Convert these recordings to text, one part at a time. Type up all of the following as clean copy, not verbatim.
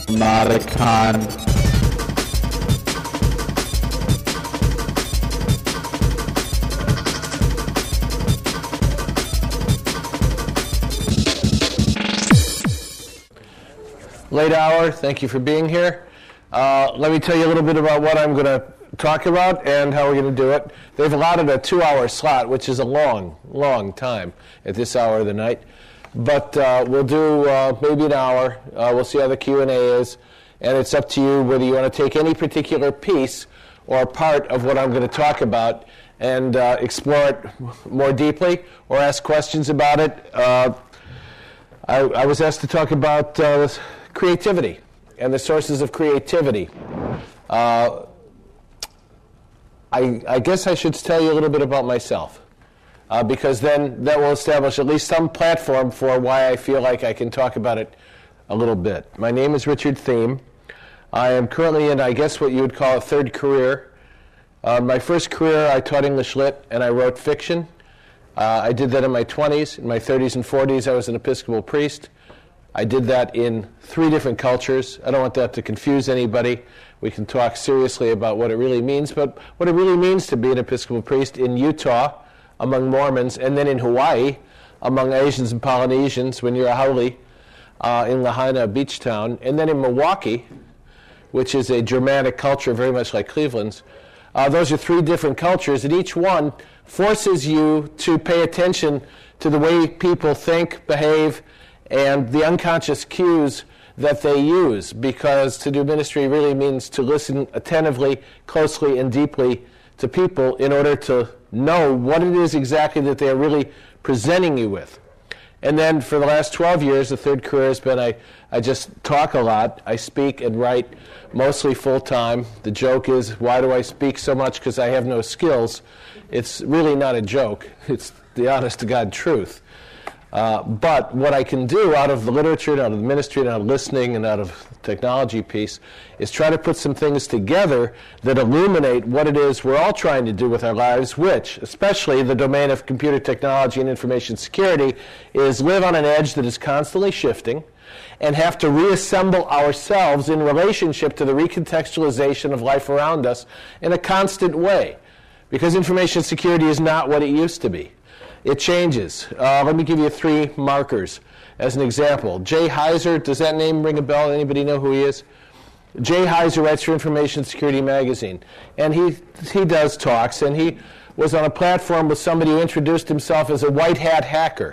Modicon. Late hour, thank you for being here. Let me tell you a little bit about what I'm going to talk about and how we're going to do it. They've allotted a 2-hour slot, which is a long time at this hour of the night. But we'll do maybe an hour. We'll see how the Q&A is. And it's up to you whether you want to take any particular piece or part of what I'm going to talk about and explore it more deeply or ask questions about it. I was asked to talk about creativity and the sources of creativity. I guess I should tell you a little bit about myself. Because then that will establish at least some platform for why I feel like I can talk about it a little bit. My name is Richard Thiem. I am currently in, I guess, what you would call a third career. My first career, I taught English Lit, and I wrote fiction. I did that in my 20s. In my 30s and 40s, I was an Episcopal priest. I did that in 3 different cultures. I don't want that to confuse anybody. We can talk seriously about what it really means, but what it really means to be an Episcopal priest in Utah, among Mormons, and then in Hawaii, among Asians and Polynesians, when you're a haole, in Lahaina beach town, and then in Milwaukee, which is a Germanic culture very much like Cleveland's. Those are 3 different cultures, and each one forces you to pay attention to the way people think, behave, and the unconscious cues that they use, because to do ministry really means to listen attentively, closely, and deeply to people in order to know what it is exactly that they're really presenting you with. And then for the last 12 years, the third career has been I just talk a lot. I speak and write mostly full-time. The joke is, why do I speak so much? Because I have no skills. It's really not a joke. It's the honest-to-God truth. But what I can do out of the literature, and out of the ministry, and out of listening, and out of the technology piece, is try to put some things together that illuminate what it is we're all trying to do with our lives, which, especially the domain of computer technology and information security, is live on an edge that is constantly shifting and have to reassemble ourselves in relationship to the recontextualization of life around us in a constant way. Because information security is not what it used to be. It changes. Let me give you 3 markers as an example. Jay Heiser, does that name ring a bell? Anybody know who he is? Jay Heiser writes for Information Security Magazine, and he does talks, and he was on a platform with somebody who introduced himself as a white hat hacker.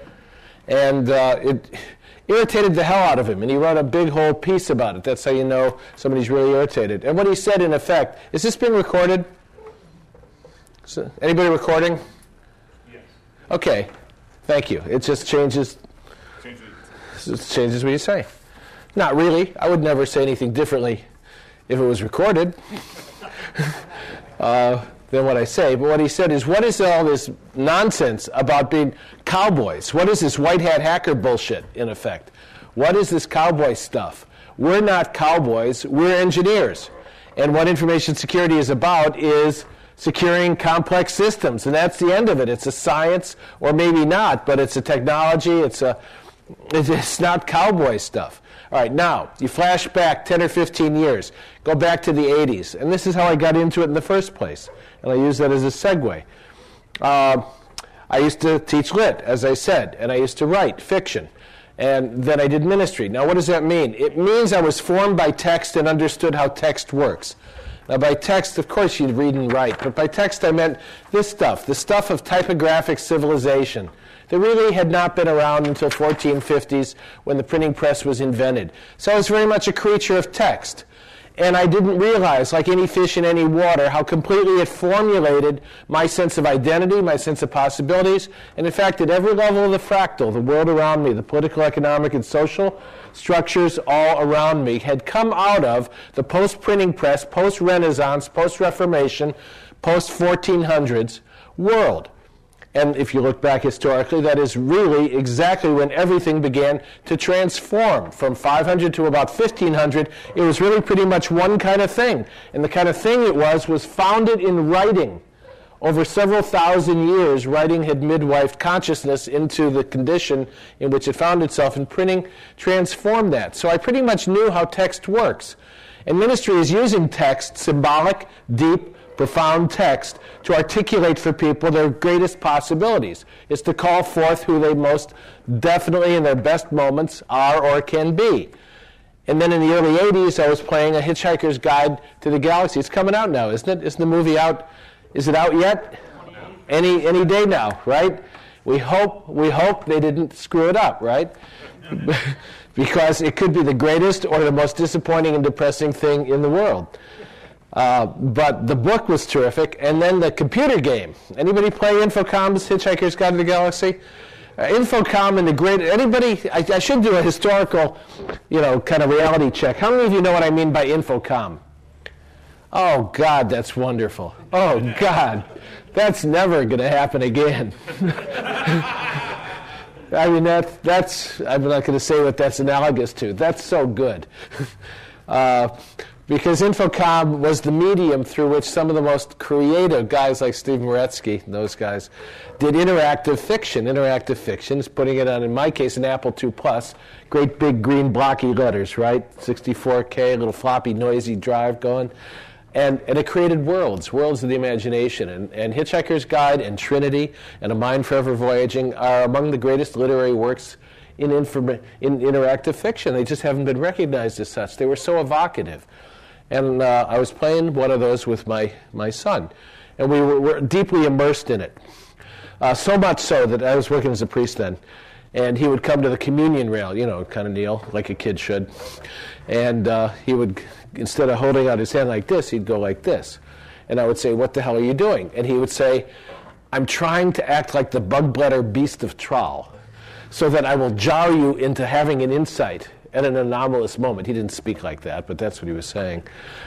And it irritated the hell out of him, and he wrote a big whole piece about it. That's how you know somebody's really irritated. And what he said, in effect, is this being recorded? Anybody recording? Okay, thank you. It just changes what you say. Not really. I would never say anything differently if it was recorded than what I say. But what he said is, what is all this nonsense about being cowboys? What is this white hat hacker bullshit, in effect? What is this cowboy stuff? We're not cowboys. We're engineers. And what information security is about is securing complex systems, and that's the end of it. It's a science, or maybe not, but it's a technology. It's not cowboy stuff. All right, now, you flash back 10 or 15 years. Go back to the 80s, and this is how I got into it in the first place, and I use that as a segue. I used to teach lit, as I said, and I used to write fiction, and then I did ministry. Now, what does that mean? It means I was formed by text and understood how text works. Now, by text, of course, you'd read and write, but by text I meant this stuff, the stuff of typographic civilization that really had not been around until 1450s when the printing press was invented. So I was very much a creature of text. And I didn't realize, like any fish in any water, how completely it formulated my sense of identity, my sense of possibilities, and in fact, at every level of the fractal, the world around me, the political, economic, and social structures all around me had come out of the post-printing press, post-Renaissance, post-Reformation, post-1400s world. And if you look back historically, that is really exactly when everything began to transform. From 500 to about 1500, it was really pretty much one kind of thing. And the kind of thing it was founded in writing. Over several thousand years, writing had midwifed consciousness into the condition in which it found itself, and printing transformed that. So I pretty much knew how text works. And ministry is using text, symbolic, deep, profound text, to articulate for people their greatest possibilities. It's to call forth who they most definitely in their best moments are or can be. And then in the early 80s, I was playing A Hitchhiker's Guide to the Galaxy. It's coming out now, isn't it? Isn't the movie out? Is it out yet? Any day now, right? We hope they didn't screw it up, right? Because it could be the greatest or the most disappointing and depressing thing in the world. But the book was terrific, and then the computer game. Anybody play Infocom's Hitchhiker's Guide to the Galaxy? Infocom and the great, anybody, I should do a historical, kind of reality check. How many of you know what I mean by Infocom? Oh, God, that's wonderful. Oh, God, that's never going to happen again. I mean, I'm not going to say what that's analogous to. That's so good. Because Infocom was the medium through which some of the most creative guys like Steve Meretzky, those guys, did interactive fiction. Interactive fiction is putting it on, in my case, an Apple II Plus, great big green blocky letters, right? 64K, little floppy noisy drive going. And it created worlds of the imagination. And Hitchhiker's Guide and Trinity and A Mind Forever Voyaging are among the greatest literary works in interactive fiction. They just haven't been recognized as such. They were so evocative. And I was playing one of those with my son. And we were deeply immersed in it. So much so that I was working as a priest then. And he would come to the communion rail, kind of kneel, like a kid should. And he would, instead of holding out his hand like this, he'd go like this. And I would say, "What the hell are you doing?" And he would say, "I'm trying to act like the bug-bladder beast of Troll, so that I will jar you into having an insight at an anomalous moment." He didn't speak like that, but that's what he was saying.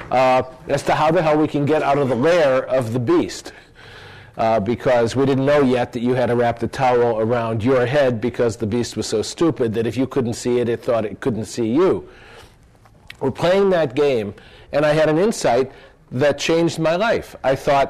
As to how the hell we can get out of the lair of the beast. Because we didn't know yet that you had to wrap the towel around your head because the beast was so stupid that if you couldn't see it, it thought it couldn't see you. We're playing that game, and I had an insight that changed my life. I thought,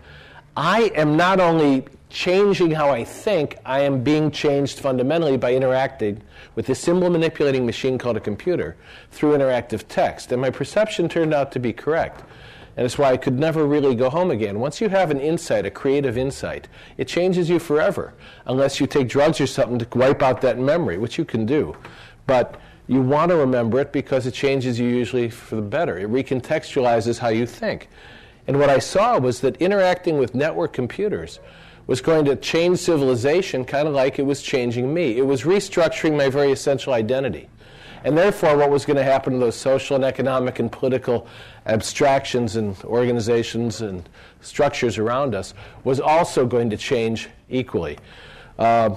I am not only changing how I think, I am being changed fundamentally by interacting with this symbol manipulating machine called a computer through interactive text. And my perception turned out to be correct. And it's why I could never really go home again. Once you have an insight, a creative insight, it changes you forever, unless you take drugs or something to wipe out that memory, which you can do. But you want to remember it because it changes you usually for the better. It recontextualizes how you think. And what I saw was that interacting with network computers was going to change civilization kind of like it was changing me. It was restructuring my very essential identity. And therefore, what was going to happen to those social and economic and political abstractions and organizations and structures around us was also going to change equally. I'm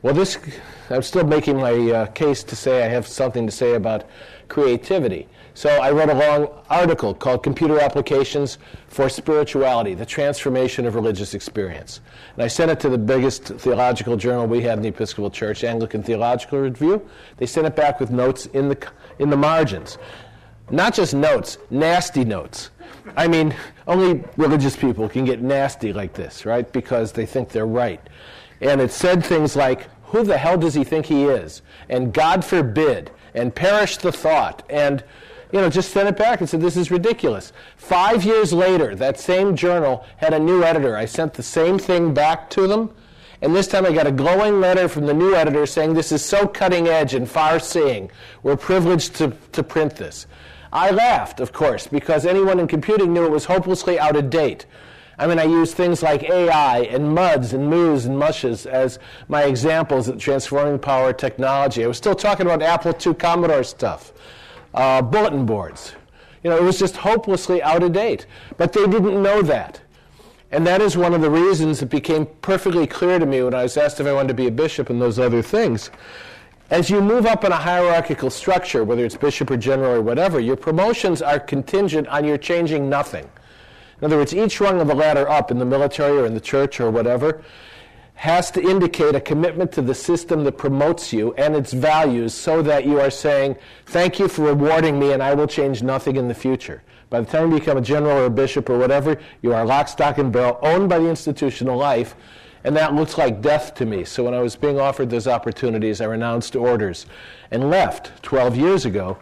still making my case to say I have something to say about creativity. So I wrote a long article called Computer Applications for Spirituality, the Transformation of Religious Experience. And I sent it to the biggest theological journal we had in the Episcopal Church, Anglican Theological Review. They sent it back with notes in the margins. Not just notes, nasty notes. I mean, only religious people can get nasty like this, right? Because they think they're right. And it said things like, "Who the hell does he think he is?" And "God forbid," and "perish the thought," and just sent it back and said, "This is ridiculous." 5 years later, that same journal had a new editor. I sent the same thing back to them, and this time I got a glowing letter from the new editor saying, "This is so cutting edge and far-seeing. We're privileged to print this." I laughed, of course, because anyone in computing knew it was hopelessly out of date. I mean, I used things like AI and MUDs and MOOs and mushes as my examples of transforming power technology. I was still talking about Apple II Commodore stuff. Bulletin boards. It was just hopelessly out of date. But they didn't know that. And that is one of the reasons it became perfectly clear to me when I was asked if I wanted to be a bishop and those other things. As you move up in a hierarchical structure, whether it's bishop or general or whatever, your promotions are contingent on your changing nothing. In other words, each rung of the ladder up in the military or in the church or whatever, has to indicate a commitment to the system that promotes you and its values so that you are saying, thank you for rewarding me and I will change nothing in the future. By the time you become a general or a bishop or whatever, you are lock, stock, and barrel, owned by the institutional life, and that looks like death to me. So when I was being offered those opportunities, I renounced orders and left 12 years ago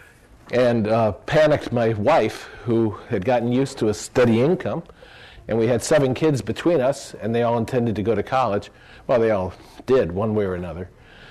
and panicked my wife, who had gotten used to a steady income. And we had 7 kids between us, and they all intended to go to college. Well, they all did, one way or another.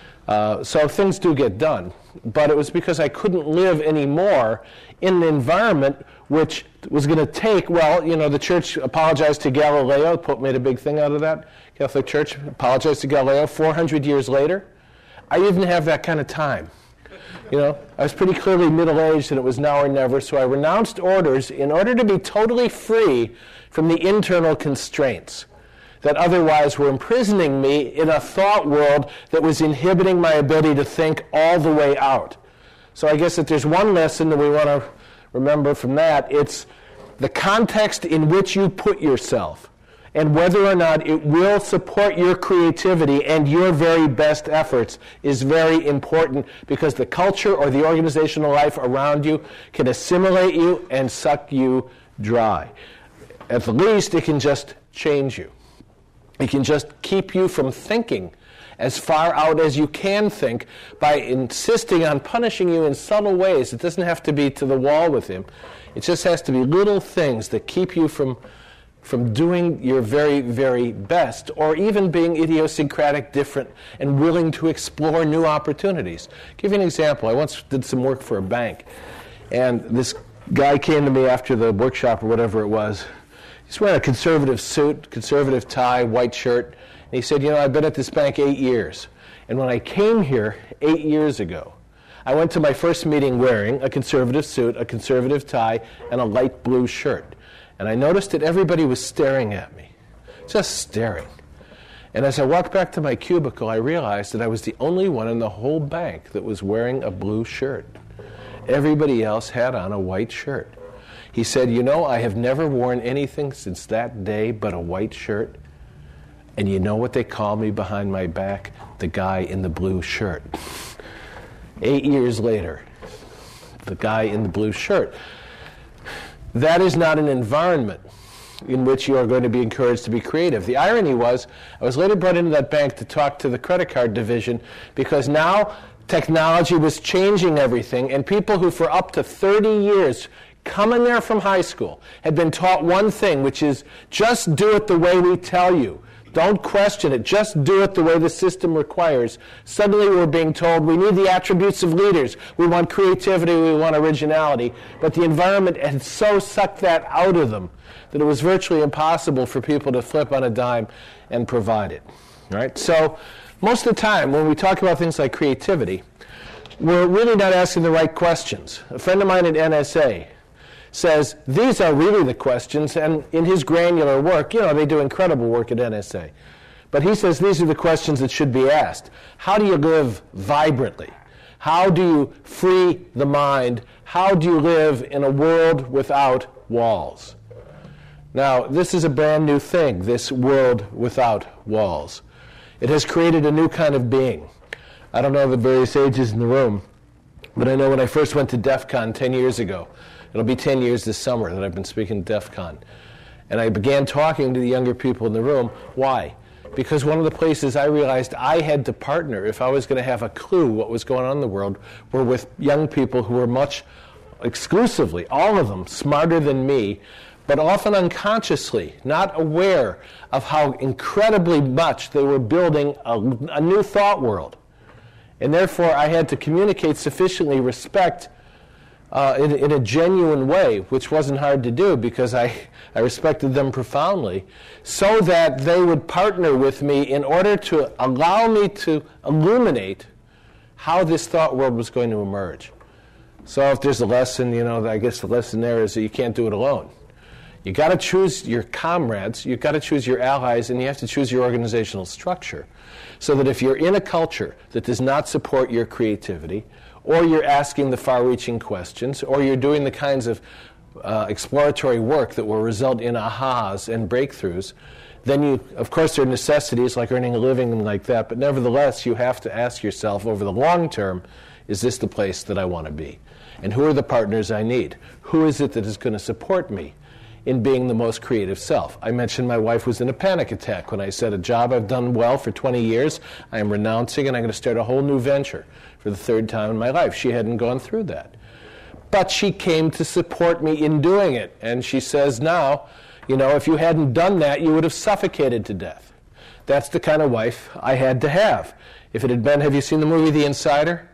So things do get done. But it was because I couldn't live anymore in an environment which was going to take, well, you know, the church apologized to Galileo. Pope made a big thing out of that. Catholic Church apologized to Galileo 400 years later. I didn't have that kind of time. You know, I was pretty clearly middle-aged, and it was now or never, so I renounced orders in order to be totally free from the internal constraints that otherwise were imprisoning me in a thought world that was inhibiting my ability to think all the way out. So I guess if there's one lesson that we want to remember from that, it's the context in which you put yourself and whether or not it will support your creativity and your very best efforts is very important, because the culture or the organizational life around you can assimilate you and suck you dry. At the least, it can just change you. It can just keep you from thinking as far out as you can think by insisting on punishing you in subtle ways. It doesn't have to be to the wall with him. It just has to be little things that keep you from doing your very, very best, or even being idiosyncratic, different, and willing to explore new opportunities. I'll give you an example. I once did some work for a bank, and this guy came to me after the workshop or whatever it was. He's wearing a conservative suit, conservative tie, white shirt, and he said, you know, I've been at this bank 8 years, and when I came here 8 years ago, I went to my first meeting wearing a conservative suit, a conservative tie, and a light blue shirt. And I noticed that everybody was staring at me, just staring. And as I walked back to my cubicle, I realized that I was the only one in the whole bank that was wearing a blue shirt. Everybody else had on a white shirt. He said, you know, I have never worn anything since that day but a white shirt. And you know what they call me behind my back? The guy in the blue shirt. 8 years later, the guy in the blue shirt. That is not an environment in which you are going to be encouraged to be creative. The irony was, I was later brought into that bank to talk to the credit card division, because now technology was changing everything, and people who for up to 30 years coming there from high school had been taught one thing, which is just do it the way we tell you. Don't question it. Just do it the way the system requires. Suddenly we're being told we need the attributes of leaders. We want creativity. We want originality. But the environment had so sucked that out of them that it was virtually impossible for people to flip on a dime and provide it. Right? So most of the time when we talk about things like creativity, we're really not asking the right questions. A friend of mine at NSA says, these are really the questions, and in his granular work, you know, they do incredible work at NSA. But he says these are the questions that should be asked. How do you live vibrantly? How do you free the mind? How do you live in a world without walls? Now, this is a brand new thing, this world without walls. It has created a new kind of being. I don't know the various ages in the room, but I know when I first went to DEF CON 10 years ago, it'll be 10 years this summer that I've been speaking at DEF CON. And I began talking to the younger people in the room. Why? Because one of the places I realized I had to partner, if I was going to have a clue what was going on in the world, were with young people who were much exclusively, all of them, smarter than me, but often unconsciously, not aware of how incredibly much they were building a new thought world. And therefore, I had to communicate sufficiently respect in a genuine way, which wasn't hard to do because I respected them profoundly, so that they would partner with me in order to allow me to illuminate how this thought world was going to emerge. So if there's a lesson, you know, I guess the lesson there is that you can't do it alone. You got to choose your comrades, you've got to choose your allies, and you have to choose your organizational structure, so that if you're in a culture that does not support your creativity, or you're asking the far-reaching questions, or you're doing the kinds of exploratory work that will result in ahas and breakthroughs, then of course, there are necessities like earning a living and like that, but nevertheless, you have to ask yourself over the long term, is this the place that I want to be? And who are the partners I need? Who is it that is going to support me in being the most creative self? I mentioned my wife was in a panic attack when I said, a job I've done well for 20 years, I am renouncing and I'm going to start a whole new venture for the third time in my life. She hadn't gone through that. But she came to support me in doing it. And she says now, if you hadn't done that, you would have suffocated to death. That's the kind of wife I had to have. If it had been, have you seen the movie The Insider?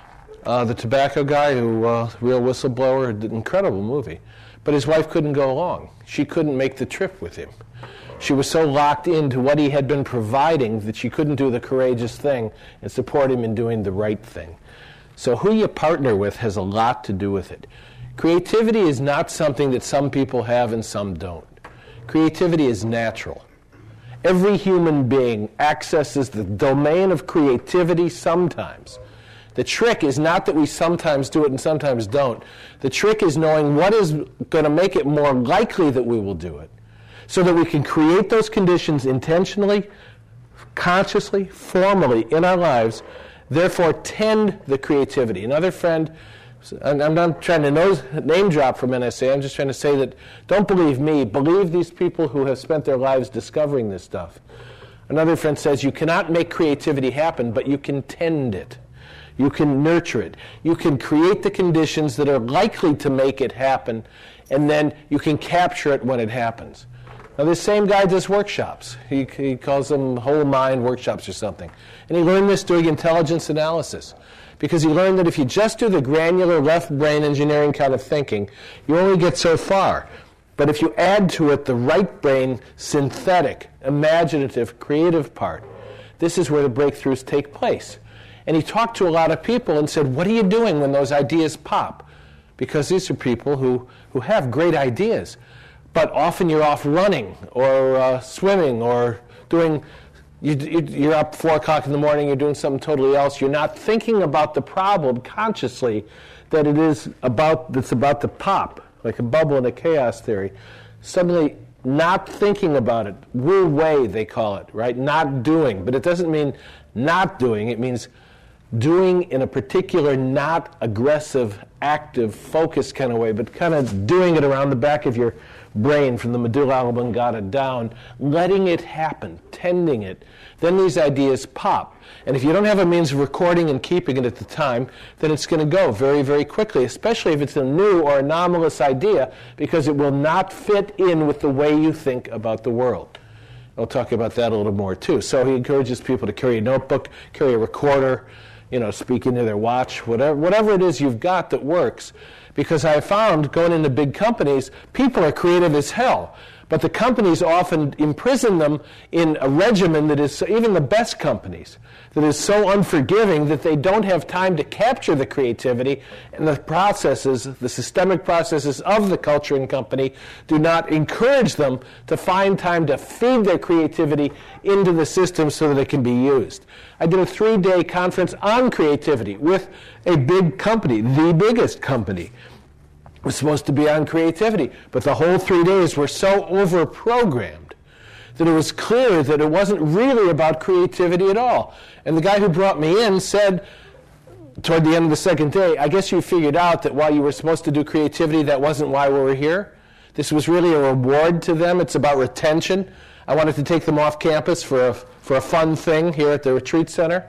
The tobacco guy who, real whistleblower, an incredible movie. But his wife couldn't go along. She couldn't make the trip with him. She was so locked into what he had been providing that she couldn't do the courageous thing and support him in doing the right thing. So who you partner with has a lot to do with it. Creativity is not something that some people have and some don't. Creativity is natural. Every human being accesses the domain of creativity sometimes. The trick is not that we sometimes do it and sometimes don't. The trick is knowing what is going to make it more likely that we will do it, so that we can create those conditions intentionally, consciously, formally in our lives, therefore tend the creativity. Another friend, and I'm not trying to name drop from NSA, I'm just trying to say that don't believe me, believe these people who have spent their lives discovering this stuff. Another friend says you cannot make creativity happen, but you can tend it. You can nurture it. You can create the conditions that are likely to make it happen, and then you can capture it when it happens. Now, this same guy does workshops. He calls them whole mind workshops or something. And he learned this doing intelligence analysis, because he learned that if you just do the granular left brain engineering kind of thinking, you only get so far. But if you add to it the right brain, synthetic, imaginative, creative part, this is where the breakthroughs take place. And he talked to a lot of people and said, what are you doing when those ideas pop? Because these are people who have great ideas. But often you're off running or swimming or doing, you're up 4 o'clock in the morning, you're doing something totally else. You're not thinking about the problem consciously that it's about to pop, like a bubble in a chaos theory. Suddenly not thinking about it, wu wei they call it, right? Not doing. But it doesn't mean not doing, it means doing in a particular, not aggressive, active, focused kind of way, but kind of doing it around the back of your brain from the medulla oblongata down, letting it happen, tending it. Then these ideas pop. And if you don't have a means of recording and keeping it at the time, then it's going to go very, very quickly, especially if it's a new or anomalous idea, because it will not fit in with the way you think about the world. I'll talk about that a little more, too. So he encourages people to carry a notebook, carry a recorder, speak into their watch, whatever it is you've got that works. Because I found, going into big companies, people are creative as hell. But the companies often imprison them in a regimen that is, even the best companies, that is so unforgiving that they don't have time to capture the creativity, and the processes, the systemic processes of the culture and company do not encourage them to find time to feed their creativity into the system so that it can be used. I did a 3-day conference on creativity with a big company, the biggest company. It was supposed to be on creativity, but the whole 3 days were so over-programmed that it was clear that it wasn't really about creativity at all. And the guy who brought me in said, toward the end of the second day, I guess you figured out that while you were supposed to do creativity, that wasn't why we were here. This was really a reward to them. It's about retention. I wanted to take them off campus for a fun thing here at the retreat center.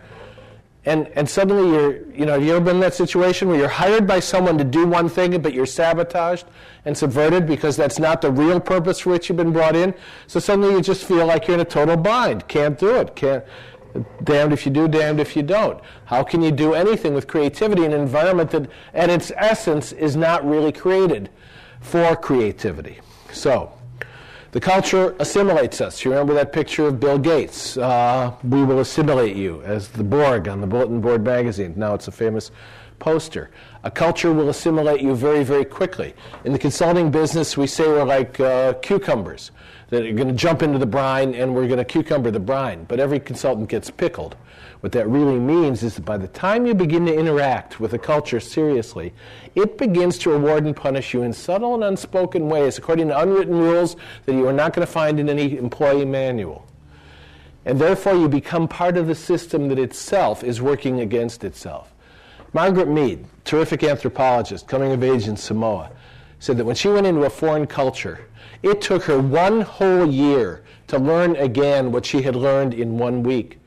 And suddenly you ever been in that situation where you're hired by someone to do one thing, but you're sabotaged and subverted because that's not the real purpose for which you've been brought in? So suddenly you just feel like you're in a total bind. Can't do it. Damned if you do, damned if you don't. How can you do anything with creativity in an environment that, at its essence, is not really created for creativity? So, the culture assimilates us. You remember that picture of Bill Gates? We will assimilate you, as the Borg on the Bulletin Board magazine. Now it's a famous poster. A culture will assimilate you very, very quickly. In the consulting business, we say we're like cucumbers, that are going to jump into the brine and we're going to cucumber the brine. But every consultant gets pickled. What that really means is that by the time you begin to interact with a culture seriously, it begins to reward and punish you in subtle and unspoken ways, according to unwritten rules that you are not going to find in any employee manual. And therefore, you become part of the system that itself is working against itself. Margaret Mead, terrific anthropologist, coming of age in Samoa, said that when she went into a foreign culture, it took her 1 whole year to learn again what she had learned in 1 week.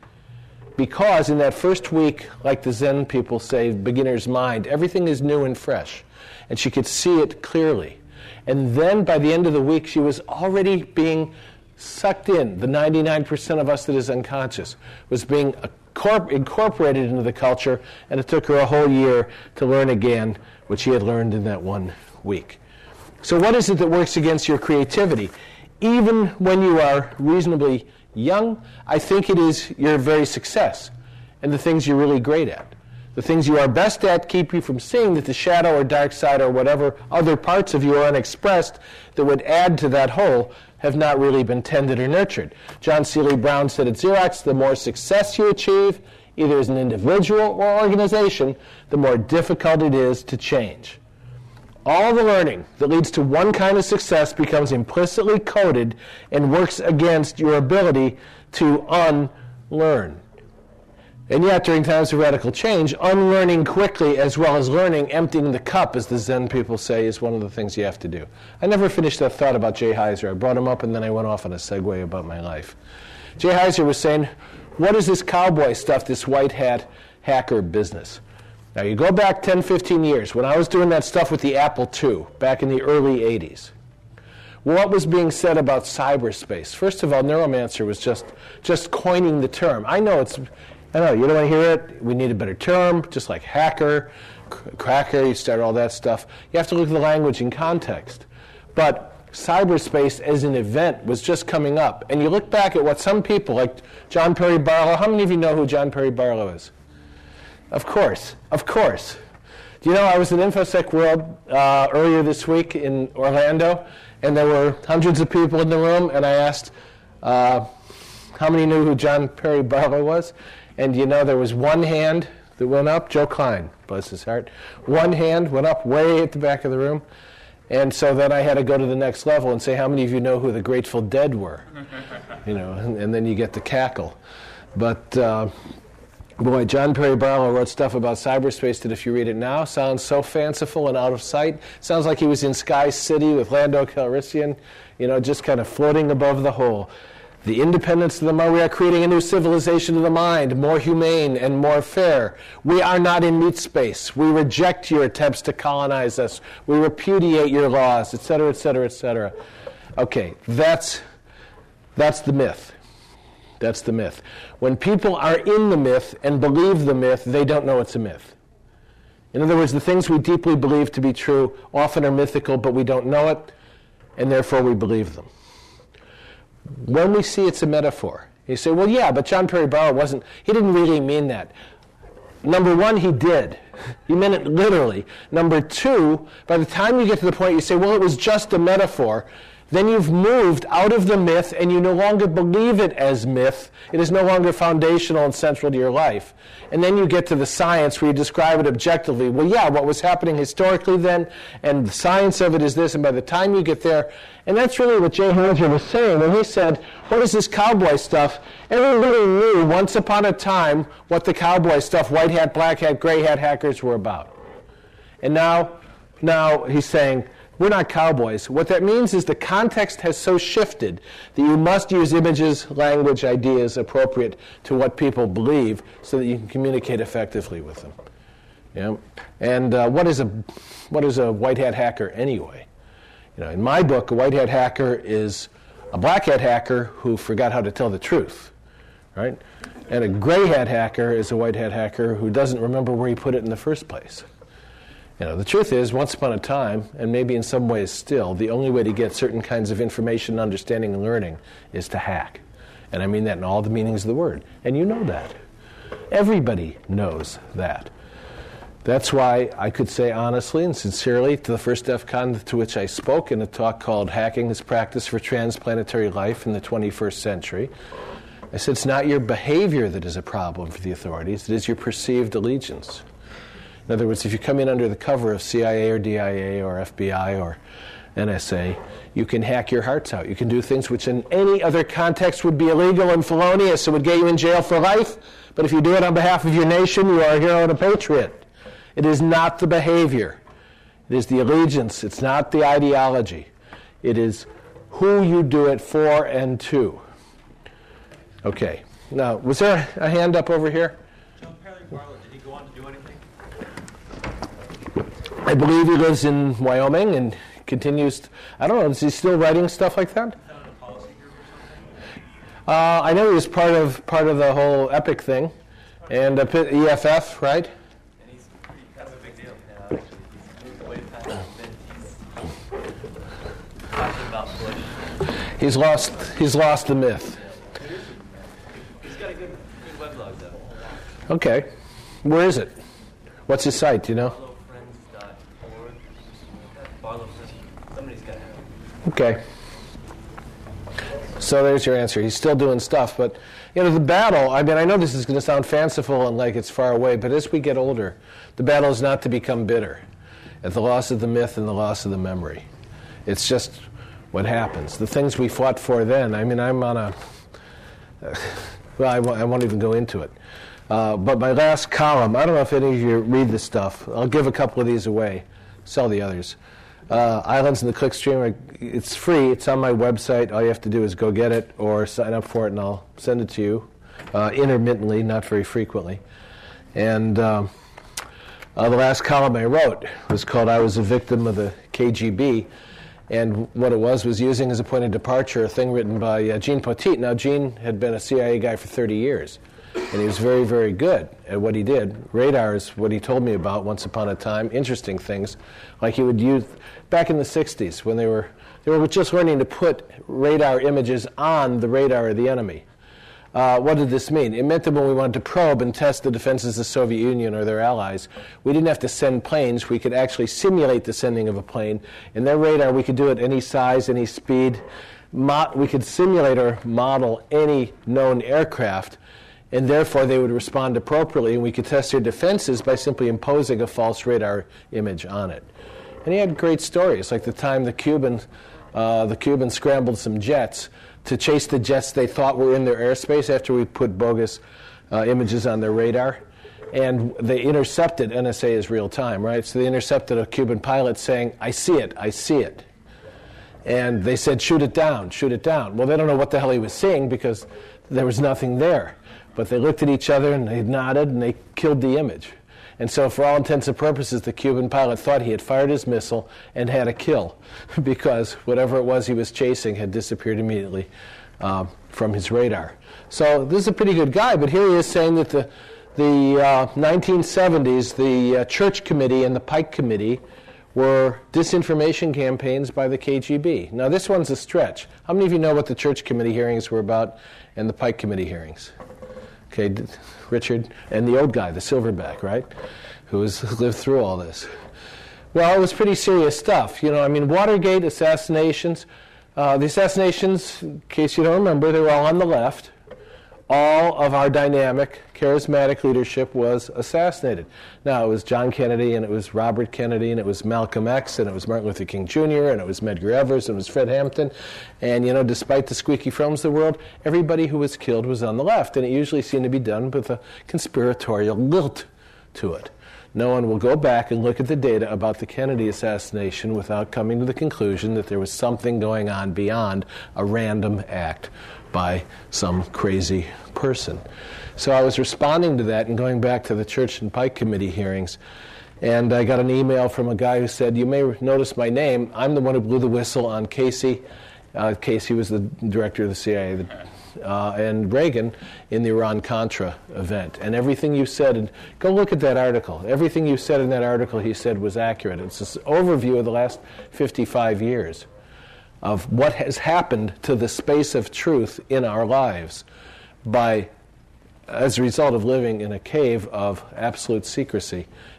Because in that first week, like the Zen people say, beginner's mind, everything is new and fresh. And she could see it clearly. And then by the end of the week, she was already being sucked in. The 99% of us that is unconscious was being incorporated into the culture, and it took her a whole year to learn again what she had learned in that 1 week. So what is it that works against your creativity? Even when you are reasonably young, I think it is your very success and the things you're really great at. The things you are best at keep you from seeing that the shadow or dark side or whatever other parts of you are unexpressed that would add to that whole have not really been tended or nurtured. John Seeley Brown said at Xerox, the more success you achieve, either as an individual or organization, the more difficult it is to change. All the learning that leads to one kind of success becomes implicitly coded and works against your ability to unlearn. And yet, during times of radical change, unlearning quickly as well as learning, emptying the cup, as the Zen people say, is one of the things you have to do. I never finished that thought about Jay Heiser. I brought him up and then I went off on a segue about my life. Jay Heiser was saying, what is this cowboy stuff, this white hat hacker business? Now, you go back 10, 15 years, when I was doing that stuff with the Apple II, back in the early 80s, what was being said about cyberspace? First of all, Neuromancer was just coining the term. I know, you don't want to hear it. We need a better term, just like hacker, cracker, you start all that stuff. You have to look at the language in context. But cyberspace as an event was just coming up. And you look back at what some people, like John Perry Barlow, how many of you know who John Perry Barlow is? Of course. Do you know, I was at InfoSec World earlier this week in Orlando, and there were hundreds of people in the room, and I asked how many knew who John Perry Barlow was? And you know, there was one hand that went up, Joe Klein, bless his heart. One hand went up way at the back of the room, and so then I had to go to the next level and say, how many of you know who the Grateful Dead were? You know, and then you get the cackle. But boy, John Perry Barlow wrote stuff about cyberspace that if you read it now, sounds so fanciful and out of sight. Sounds like he was in Sky City with Lando Calrissian, you know, just kind of floating above the whole. The independence of the mind, we are creating a new civilization of the mind, more humane and more fair. We are not in meat space. We reject your attempts to colonize us. We repudiate your laws, etc., etc., etc. Okay, that's the myth. That's the myth. When people are in the myth and believe the myth, they don't know it's a myth. In other words, the things we deeply believe to be true often are mythical, but we don't know it, and therefore we believe them. When we see it's a metaphor, you say, well, yeah, but John Perry Barlow he didn't really mean that. Number one, he did. He meant it literally. Number two, by the time you get to the point you say, well, it was just a metaphor, then you've moved out of the myth and you no longer believe it as myth. It is no longer foundational and central to your life. And then you get to the science where you describe it objectively. Well, yeah, what was happening historically then, and the science of it is this, and by the time you get there, and that's really what Jay Heiser was saying when he said, what is this cowboy stuff? Everybody knew once upon a time what the cowboy stuff, white hat, black hat, gray hat hackers were about. And now he's saying, we're not cowboys. What that means is the context has so shifted that you must use images, language, ideas appropriate to what people believe so that you can communicate effectively with them. Yeah? And what is a white hat hacker anyway? You know, in my book, a white hat hacker is a black hat hacker who forgot how to tell the truth, right? And a gray hat hacker is a white hat hacker who doesn't remember where he put it in the first place. You know, the truth is, once upon a time, and maybe in some ways still, the only way to get certain kinds of information, understanding, and learning is to hack. And I mean that in all the meanings of the word. And you know that. Everybody knows that. That's why I could say honestly and sincerely to the first DEF CON to which I spoke in a talk called Hacking as Practice for Transplanetary Life in the 21st Century, I said it's not your behavior that is a problem for the authorities, it is your perceived allegiance. In other words, if you come in under the cover of CIA or DIA or FBI or NSA, you can hack your hearts out. You can do things which in any other context would be illegal and felonious and would get you in jail for life. But if you do it on behalf of your nation, you are a hero and a patriot. It is not the behavior. It is the allegiance. It's not the ideology. It is who you do it for and to. Okay. Now, was there a hand up over here? John Perry Barlow, did he go on to do anything? I believe he lives in Wyoming and continues. I don't know. Is he still writing stuff like that? Found a policy group or something? I know he was part of the whole EPIC thing, and EFF, right? And he's pretty kind of a big deal now. Actually, he's moved way past that. He's talking about Bush. He's lost the myth. He's got a good weblog though. Okay, where is it? What's his site? Do you know? BarlowFriends.org. Barlow Friends. Somebody's got it. Okay. So there's your answer. He's still doing stuff, but the battle, I mean, I know this is going to sound fanciful and like it's far away, but as we get older, the battle is not to become bitter at the loss of the myth and the loss of the memory. It's just what happens. The things we fought for then, I mean, I'm on a, well, I won't even go into it. But my last column, I don't know if any of you read this stuff. I'll give a couple of these away, sell the others. Islands in the Clickstream, it's free. It's on my website. All you have to do is go get it or sign up for it, and I'll send it to you intermittently, not very frequently. And the last column I wrote was called I Was a Victim of the KGB. And what it was using as a point of departure a thing written by Gene Poteet. Now, Gene had been a CIA guy for 30 years. And he was very, very good at what he did. Radar is what he told me about once upon a time. Interesting things, like he would use back in the 60s when they were just learning to put radar images on the radar of the enemy. What did this mean? It meant that when we wanted to probe and test the defenses of the Soviet Union or their allies, we didn't have to send planes. We could actually simulate the sending of a plane. In their radar, we could do it any size, any speed. We could simulate or model any known aircraft, and therefore they would respond appropriately, and we could test their defenses by simply imposing a false radar image on it. And he had great stories, like the time the Cubans scrambled some jets to chase the jets they thought were in their airspace after we put bogus images on their radar. And they intercepted, NSA is real time, right? So they intercepted a Cuban pilot saying, I see it, I see it. And they said, shoot it down, shoot it down. Well, they don't know what the hell he was seeing because there was nothing there. But they looked at each other and they nodded and they killed the image. And so for all intents and purposes, the Cuban pilot thought he had fired his missile and had a kill because whatever it was he was chasing had disappeared immediately from his radar. So this is a pretty good guy, but here he is saying that the 1970s, the Church Committee and the Pike Committee were disinformation campaigns by the KGB. Now this one's a stretch. How many of you know what the Church Committee hearings were about and the Pike Committee hearings? Okay, Richard, and the old guy, the silverback, right, who has lived through all this. Well, it was pretty serious stuff. Watergate assassinations. The assassinations, in case you don't remember, they were all on the left. All of our dynamic, charismatic leadership was assassinated. Now, it was John Kennedy, and it was Robert Kennedy, and it was Malcolm X, and it was Martin Luther King Jr., and it was Medgar Evers, and it was Fred Hampton. And, despite the squeaky films of the world, everybody who was killed was on the left, and it usually seemed to be done with a conspiratorial lilt to it. No one will go back and look at the data about the Kennedy assassination without coming to the conclusion that there was something going on beyond a random act by some crazy person. So I was responding to that and going back to the Church and Pike Committee hearings, and I got an email from a guy who said, you may notice my name. I'm the one who blew the whistle on Casey. Casey was the director of the CIA, and Reagan in the Iran-Contra event. And everything you said, and go look at that article. Everything you said in that article, he said, was accurate. It's this overview of the last 55 years of what has happened to the space of truth in our lives as a result of living in a cave of absolute secrecy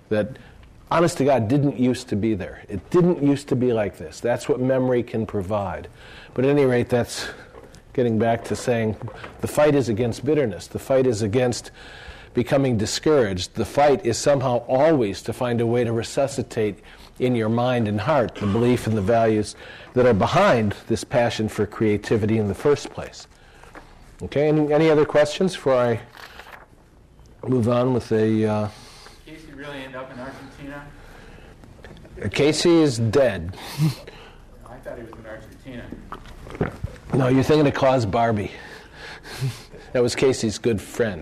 that, honest to God, didn't used to be there. It didn't used to be like this. That's what memory can provide. But at any rate, that's getting back to saying the fight is against bitterness. The fight is against becoming discouraged. The fight is somehow always to find a way to resuscitate in your mind and heart the belief in the values that are behind this passion for creativity in the first place. Okay, any other questions before I move on with a... Casey really end up in Argentina? Casey is dead. I thought he was in Argentina. No, you're thinking of Klaus Barbie. That was Casey's good friend.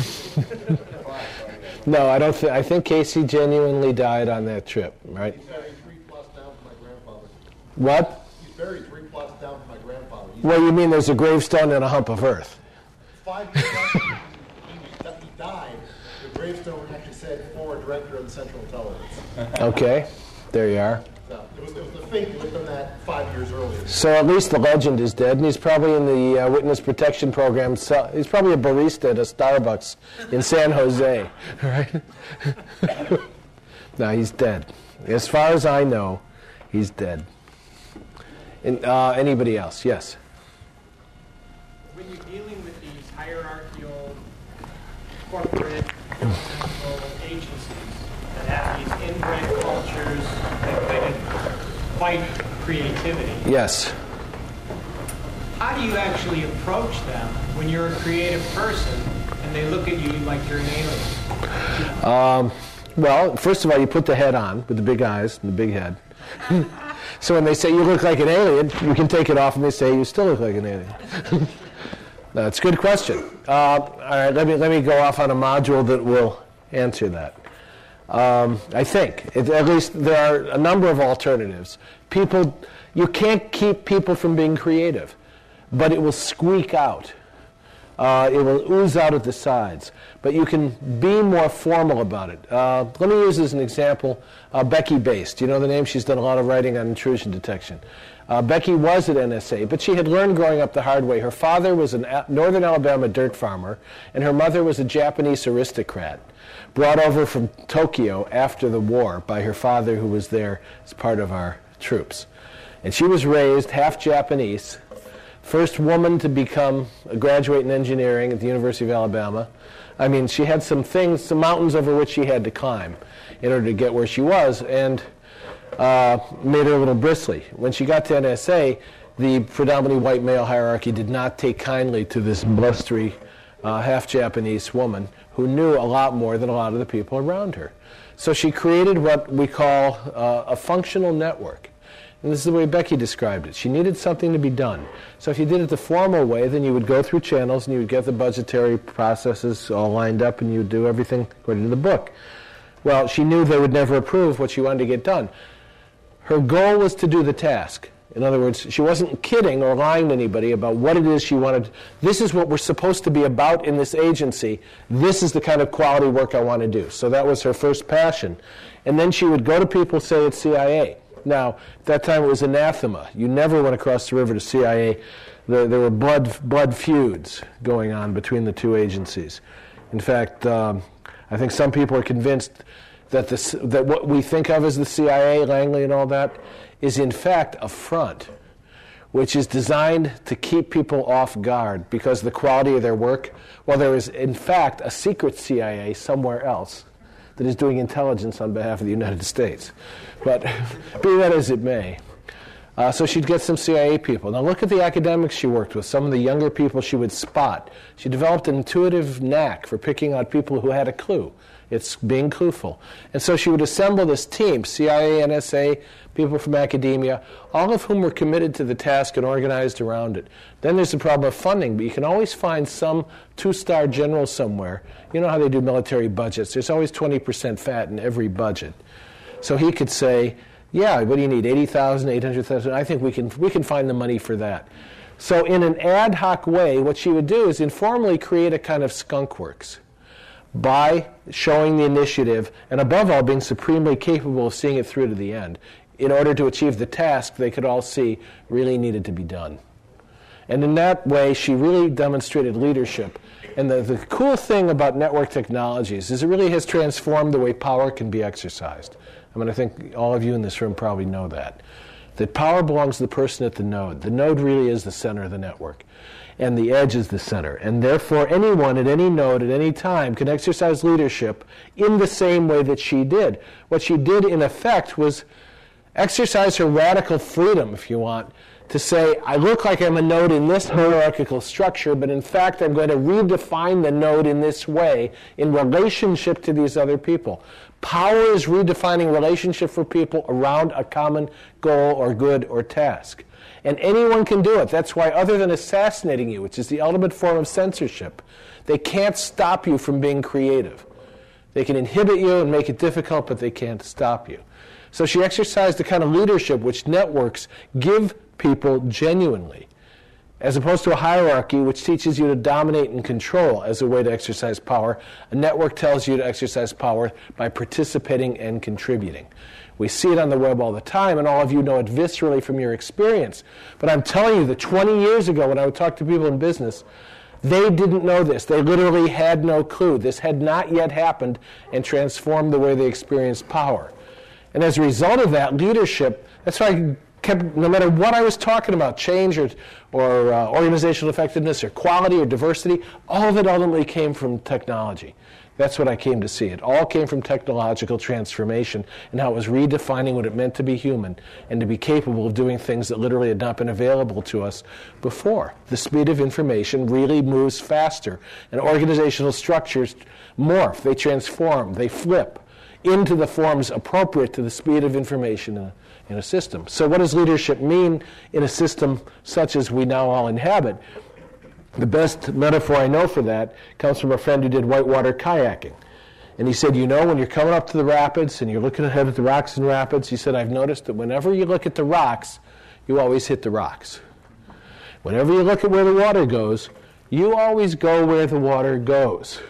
No, I don't. I think Casey genuinely died on that trip, right? He's buried 3+ down from my grandfather. What? He's buried 3+ down from my grandfather. Well, you mean there's a gravestone and a hump of earth? 5 years after he died, the gravestone actually said former director of the Central Intelligence. Okay, there you are. So it was the fake that was done that 5 years earlier. So at least the legend is dead, and he's probably in the witness protection program. So he's probably a barista at a Starbucks in San Jose, right? No, he's dead. As far as I know, he's dead. And, anybody else? Yes. When you're dealing with these hierarchical corporate governmental agencies that have these inbred cultures that kind of fight creativity, Yes. how do you actually approach them when you're a creative person and they look at you like you're an alien? Well, first of all, you put the head on with the big eyes and the big head. So when they say you look like an alien, you can take it off and they say you still look like an alien. That's a good question. All right, let me go off on a module that will answer that. I think, at least there are a number of alternatives. You can't keep people from being creative, but it will squeak out. It will ooze out at the sides. But you can be more formal about it. Let me use as an example Becky Bass. Do you know the name? She's done a lot of writing on intrusion detection. Becky was at NSA, but she had learned growing up the hard way. Her father was a northern Alabama dirt farmer, and her mother was a Japanese aristocrat, brought over from Tokyo after the war by her father, who was there as part of our troops. And she was raised half Japanese, first woman to become a graduate in engineering at the University of Alabama. I mean, she had some things, some mountains over which she had to climb in order to get where she was, and made her a little bristly. When she got to NSA, the predominantly white male hierarchy did not take kindly to this blustery, half-Japanese woman who knew a lot more than a lot of the people around her. So she created what we call a functional network. And this is the way Becky described it. She needed something to be done. So if you did it the formal way, then you would go through channels and you would get the budgetary processes all lined up and you would do everything according to the book. Well, she knew they would never approve what she wanted to get done. Her goal was to do the task. In other words, she wasn't kidding or lying to anybody about what it is she wanted. This is what we're supposed to be about in this agency. This is the kind of quality work I want to do. So that was her first passion. And then she would go to people, say at CIA. Now, at that time it was anathema. You never went across the river to CIA. There were blood feuds going on between the two agencies. In fact, I think some people are convinced that what we think of as the CIA, Langley and all that, is in fact a front, which is designed to keep people off guard because of the quality of their work, while there is in fact a secret CIA somewhere else that is doing intelligence on behalf of the United States. But be that as it may. So she'd get some CIA people. Now look at the academics she worked with, some of the younger people she would spot. She developed an intuitive knack for picking out people who had a clue. It's being clueful. And so she would assemble this team, CIA, NSA, people from academia, all of whom were committed to the task and organized around it. Then there's the problem of funding, but you can always find some two-star general somewhere. You know how they do military budgets. There's always 20% fat in every budget. So he could say, yeah, what do you need, 80,000, 800,000? I think we can find the money for that. So in an ad hoc way, what she would do is informally create a kind of skunk works by showing the initiative and above all being supremely capable of seeing it through to the end in order to achieve the task they could all see really needed to be done. And in that way, she really demonstrated leadership. And the cool thing about network technologies is it really has transformed the way power can be exercised. I mean, I think all of you in this room probably know that. That power belongs to the person at the node. The node really is the center of the network. And the edge is the center. And therefore, anyone at any node at any time can exercise leadership in the same way that she did. What she did, in effect, was exercise her radical freedom, if you want, to say, I look like I'm a node in this hierarchical structure, but in fact I'm going to redefine the node in this way in relationship to these other people. Power is redefining relationship for people around a common goal or good or task. And anyone can do it. That's why, other than assassinating you, which is the ultimate form of censorship, they can't stop you from being creative. They can inhibit you and make it difficult, but they can't stop you. So she exercised the kind of leadership which networks give people genuinely, as opposed to a hierarchy which teaches you to dominate and control as a way to exercise power. A network tells you to exercise power by participating and contributing. We see it on the web all the time, and all of you know it viscerally from your experience. But I'm telling you that 20 years ago, when I would talk to people in business, they didn't know this. They literally had no clue. This had not yet happened and transformed the way they experienced power. And as a result of that, leadership, that's why I kept, no matter what I was talking about, change or organizational effectiveness or quality or diversity, all of it ultimately came from technology. That's what I came to see. It all came from technological transformation and how it was redefining what it meant to be human and to be capable of doing things that literally had not been available to us before. The speed of information really moves faster, and organizational structures morph, they transform, they flip into the forms appropriate to the speed of information in a system. So what does leadership mean in a system such as we now all inhabit? The best metaphor I know for that comes from a friend who did whitewater kayaking. And he said, you know, when you're coming up to the rapids and you're looking ahead at the rocks and rapids, he said, I've noticed that whenever you look at the rocks, you always hit the rocks. Whenever you look at where the water goes, you always go where the water goes.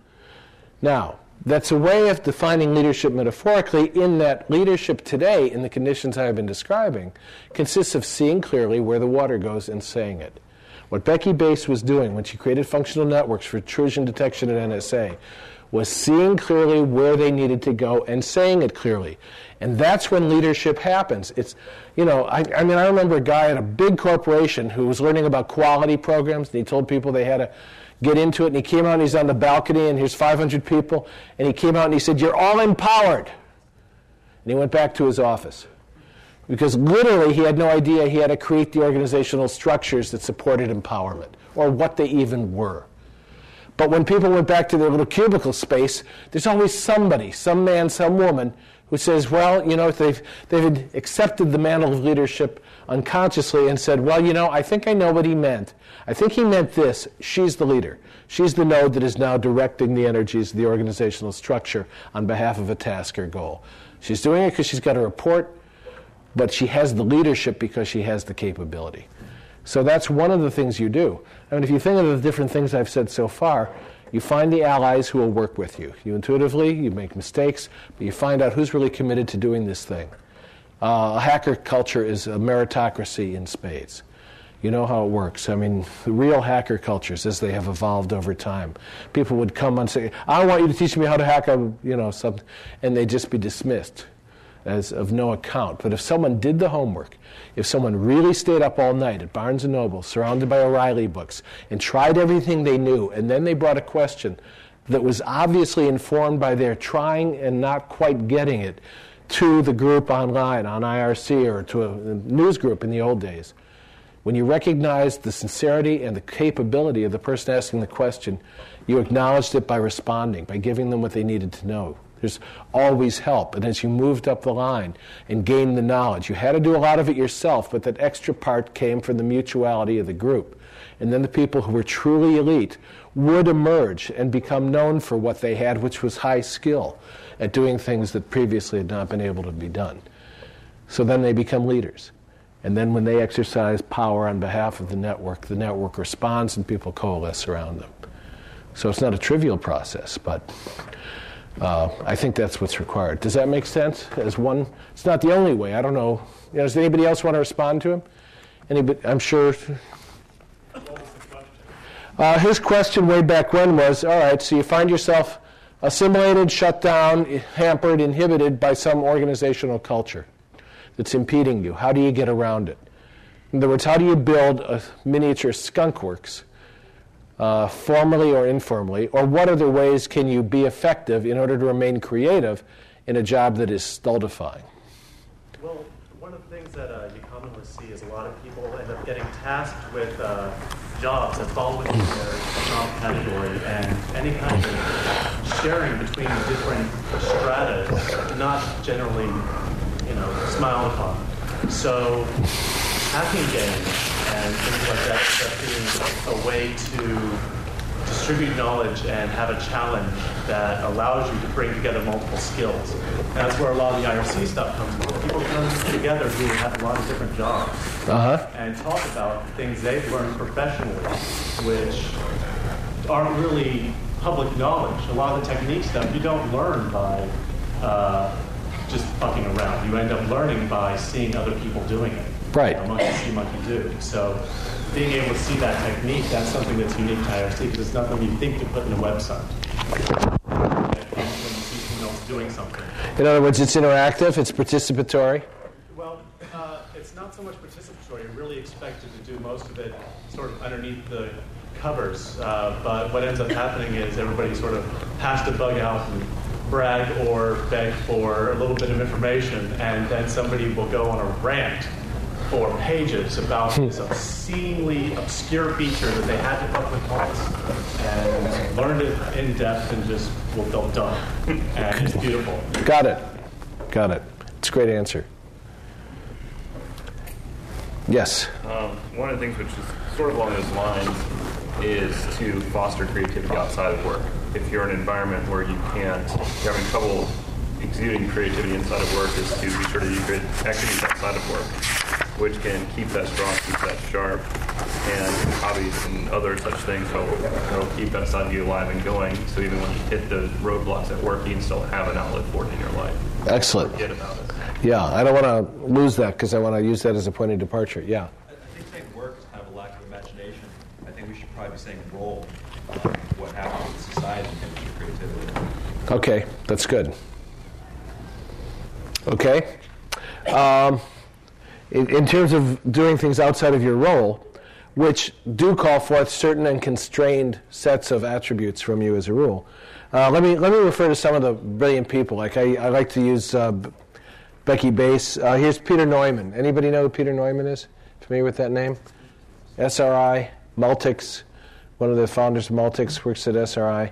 Now, that's a way of defining leadership metaphorically, in that leadership today, in the conditions I've been describing, consists of seeing clearly where the water goes and saying it. What Becky Bass was doing when she created functional networks for intrusion detection at NSA was seeing clearly where they needed to go and saying it clearly. And that's when leadership happens. It's, you know, I remember a guy at a big corporation who was learning about quality programs, and he told people they had to get into it, and he came out and he's on the balcony, and here's 500 people, and he came out and he said, you're all empowered. And he went back to his office. Because literally he had no idea he had to create the organizational structures that supported empowerment, or what they even were. But when people went back to their little cubicle space, there's always somebody, some man, some woman, who says, well, you know, they've accepted the mantle of leadership unconsciously and said, well, you know, I think I know what he meant. I think he meant this. She's the leader. She's the node that is now directing the energies of the organizational structure on behalf of a task or goal. She's doing it because she's got a report, but she has the leadership because she has the capability. So that's one of the things you do. I mean, if you think of the different things I've said so far, you find the allies who will work with you. You intuitively, you make mistakes, but you find out who's really committed to doing this thing. A hacker culture is a meritocracy in spades. You know how it works. I mean, the real hacker cultures, as they have evolved over time, people would come and say, I want you to teach me how to hack, something, and they'd just be dismissed as of no account. But if someone did the homework, if someone really stayed up all night at Barnes & Noble, surrounded by O'Reilly books, and tried everything they knew, and then they brought a question that was obviously informed by their trying and not quite getting it to the group online, on IRC, or to a news group in the old days, when you recognized the sincerity and the capability of the person asking the question, you acknowledged it by responding, by giving them what they needed to know. There's always help. And as you moved up the line and gained the knowledge, you had to do a lot of it yourself, but that extra part came from the mutuality of the group. And then the people who were truly elite would emerge and become known for what they had, which was high skill at doing things that previously had not been able to be done. So then they become leaders. And then when they exercise power on behalf of the network responds and people coalesce around them. So it's not a trivial process, but I think that's what's required. Does that make sense? As one, it's not the only way. I don't know. Does anybody else want to respond to him? Anybody? I'm sure. His question way back when was, all right, so you find yourself assimilated, shut down, hampered, inhibited by some organizational culture that's impeding you. How do you get around it? In other words, how do you build a miniature skunkworks, formally or informally, or what other ways can you be effective in order to remain creative in a job that is stultifying? Well, one of the things that you commonly see is a lot of people end up getting tasked with jobs that fall within their job category, and any kind of sharing between different stratas not generally, smiled upon. So hacking games and things like that end up being a way to distribute knowledge and have a challenge that allows you to bring together multiple skills. And that's where a lot of the IRC stuff comes from. People come together who have a lot of different jobs and talk about things they've learned professionally, which aren't really public knowledge. A lot of the technique stuff you don't learn by just fucking around. You end up learning by seeing other people doing it. Right. Monkey see, monkey do. So being able to see that technique, that's something that's unique to IRC, because it's not something you think to put in a website. It comes when you see someone else doing something. In other words, it's interactive, it's participatory? Well, it's not so much participatory. You're really expected to do most of it sort of underneath the covers. But what ends up happening is everybody sort of has to bug out and brag or beg for a little bit of information, and then somebody will go on a rant for pages about this obscenely obscure feature that they had to public once and learned it in depth and just felt done. And it's beautiful. Got it. It's a great answer. Yes? One of the things which is sort of along those lines is to foster creativity outside of work. If you're in an environment where you're having trouble exuding creativity inside of work, is to be sure to do good activities outside of work, which can keep that strong, keep that sharp, and hobbies and other such things will keep that side of you alive and going. So even when you hit those roadblocks at work, you can still have an outlet for it in your life. Excellent. Forget about it. Yeah, I don't want to lose that because I want to use that as a point of departure. Yeah. I think saying work is kind of a lack of imagination. I think we should probably be saying role. What happens in society and your creativity. Okay, that's good. Okay. In terms of doing things outside of your role, which do call forth certain and constrained sets of attributes from you as a rule. Let me refer to some of the brilliant people. Like I like to use Becky Bass. Here's Peter Neumann. Anybody know who Peter Neumann is? Familiar with that name? SRI, Multics. One of the founders of Multics works at SRI.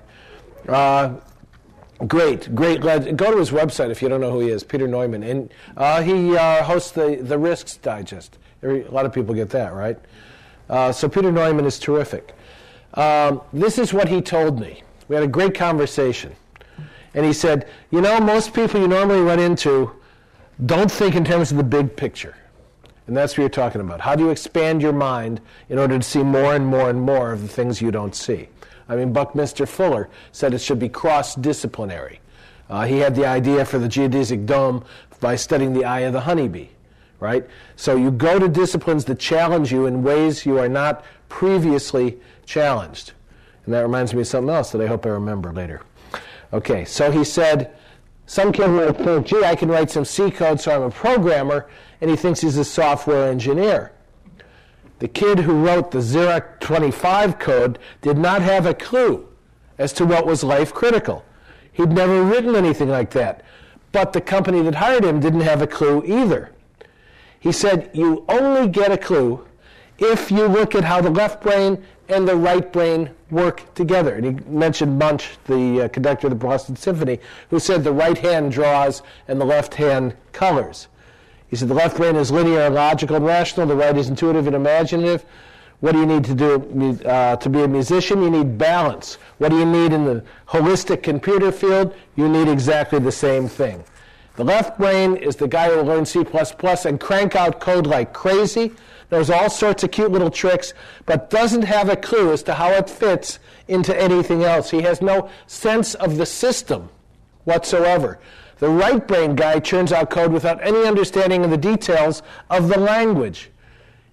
Great. Go to his website if you don't know who he is, Peter Neumann. And he hosts the Risks Digest. A lot of people get that, right? So Peter Neumann is terrific. This is what he told me. We had a great conversation. And he said, most people you normally run into don't think in terms of the big picture. And that's what you're talking about. How do you expand your mind in order to see more and more and more of the things you don't see? I mean, Buckminster Fuller said it should be cross-disciplinary. He had the idea for the geodesic dome by studying the eye of the honeybee, right? So you go to disciplines that challenge you in ways you are not previously challenged. And that reminds me of something else that I hope I remember later. Okay, so he said, some kid might think, gee, I can write some C code, so I'm a programmer, and he thinks he's a software engineer. The kid who wrote the Xerox 25 code did not have a clue as to what was life critical. He'd never written anything like that. But the company that hired him didn't have a clue either. He said, you only get a clue if you look at how the left brain and the right brain work together. And he mentioned Munch, the conductor of the Boston Symphony, who said the right hand draws and the left hand colors. He said the left brain is linear, logical, and rational. The right is intuitive and imaginative. What do you need to do to be a musician? You need balance. What do you need in the holistic computer field? You need exactly the same thing. The left brain is the guy who will learn C++ and crank out code like crazy, knows all sorts of cute little tricks, but doesn't have a clue as to how it fits into anything else. He has no sense of the system whatsoever. The right brain guy churns out code without any understanding of the details of the language.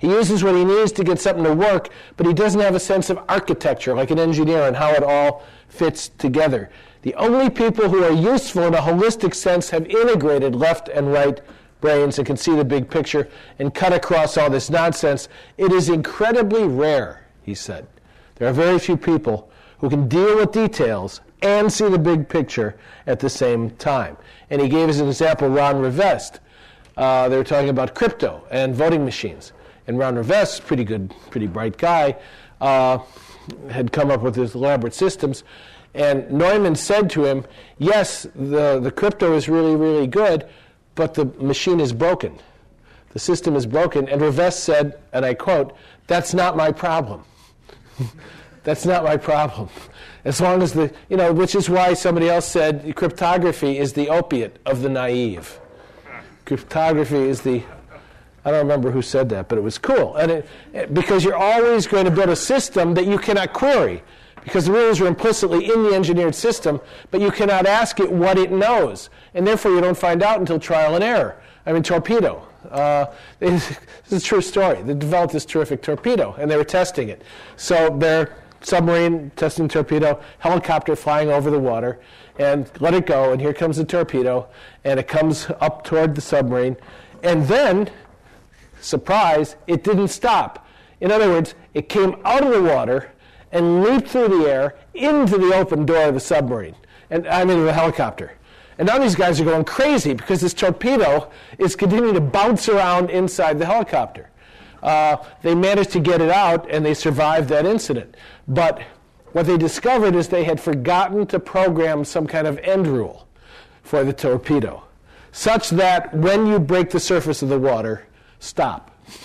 He uses what he needs to get something to work, but he doesn't have a sense of architecture like an engineer and how it all fits together. The only people who are useful in a holistic sense have integrated left and right brains and can see the big picture and cut across all this nonsense. It is incredibly rare, he said. There are very few people who can deal with details and see the big picture at the same time. And he gave as an example Ron Rivest. They were talking about crypto and voting machines. And Ron Rivest, pretty bright guy, had come up with his elaborate systems. And Neumann said to him, yes, the crypto is really, really good, but the machine is broken. The system is broken. And Rivest said, and I quote, "That's not my problem." That's not my problem. As long as which is why somebody else said cryptography is the opiate of the naive. Cryptography is I don't remember who said that, but it was cool. And because you're always going to build a system that you cannot query, because the rules are implicitly in the engineered system, but you cannot ask it what it knows. And therefore you don't find out until trial and error. I mean, torpedo. This is a true story. They developed this terrific torpedo, and they were testing it. So they're submarine testing torpedo, helicopter flying over the water, and let it go, and here comes the torpedo, and it comes up toward the submarine, and then, surprise, it didn't stop. In other words, it came out of the water and leaped through the air into the open door of the submarine, and the helicopter. And now these guys are going crazy because this torpedo is continuing to bounce around inside the helicopter. They managed to get it out, and they survived that incident. But what they discovered is they had forgotten to program some kind of end rule for the torpedo, such that when you break the surface of the water, stop.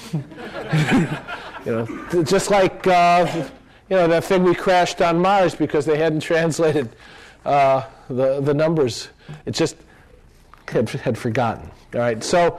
Just like that thing we crashed on Mars because they hadn't translated the numbers. It just had forgotten. All right, so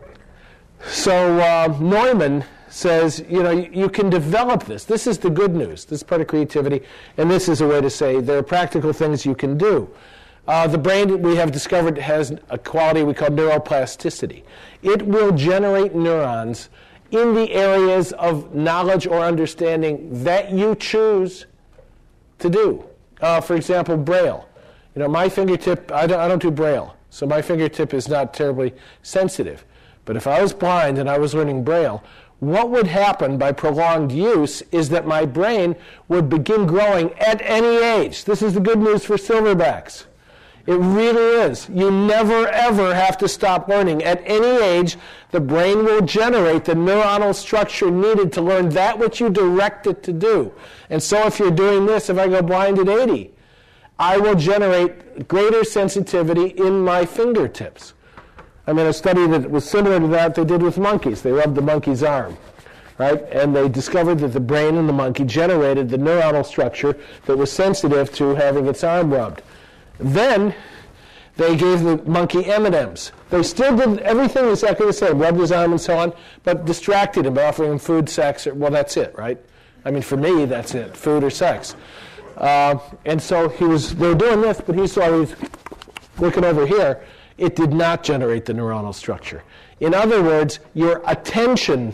Neumann says, you can develop this. This is the good news. This is part of creativity, and this is a way to say there are practical things you can do. The brain, we have discovered, has a quality we call neuroplasticity. It will generate neurons in the areas of knowledge or understanding that you choose to do. For example, Braille. My fingertip, I don't do Braille, so my fingertip is not terribly sensitive. But if I was blind and I was learning Braille, what would happen by prolonged use is that my brain would begin growing at any age. This is the good news for silverbacks. It really is. You never, ever have to stop learning. At any age, the brain will generate the neuronal structure needed to learn that which you direct it to do. And so if you're doing this, if I go blind at 80, I will generate greater sensitivity in my fingertips. A study that was similar to that they did with monkeys. They rubbed the monkey's arm, right? And they discovered that the brain in the monkey generated the neuronal structure that was sensitive to having its arm rubbed. Then they gave the monkey M&Ms. They still did everything exactly the same, rubbed his arm and so on, but distracted him by offering him food, sex, that's it, right? For me, that's it, food or sex. And so they were doing this, but he saw he was looking over here. It did not generate the neuronal structure. In other words, your attention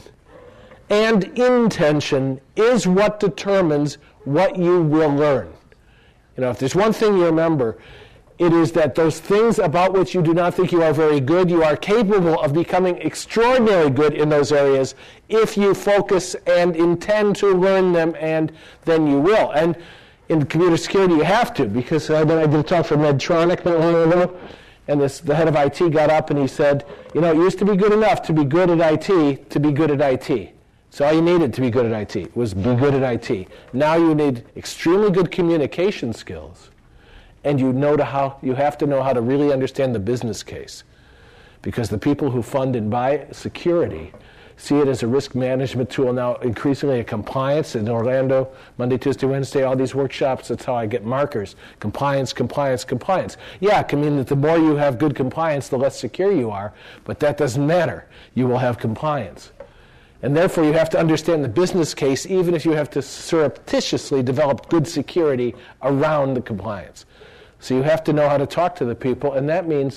and intention is what determines what you will learn. If there's one thing you remember, it is that those things about which you do not think you are very good, you are capable of becoming extraordinarily good in those areas if you focus and intend to learn them, and then you will. And in computer security, you have to, because I did a talk for Medtronic not long ago, and the head of IT got up and he said, it used to be good enough to be good at IT to be good at IT. So all you needed to be good at IT was be good at IT. Now you need extremely good communication skills, and you have to know how to really understand the business case, because the people who fund and buy security see it as a risk management tool, now increasingly a compliance. In Orlando, Monday, Tuesday, Wednesday, all these workshops, that's how I get markers. Compliance, compliance, compliance. Yeah, it can mean that the more you have good compliance, the less secure you are, but that doesn't matter. You will have compliance. And therefore, you have to understand the business case, even if you have to surreptitiously develop good security around the compliance. So you have to know how to talk to the people, and that means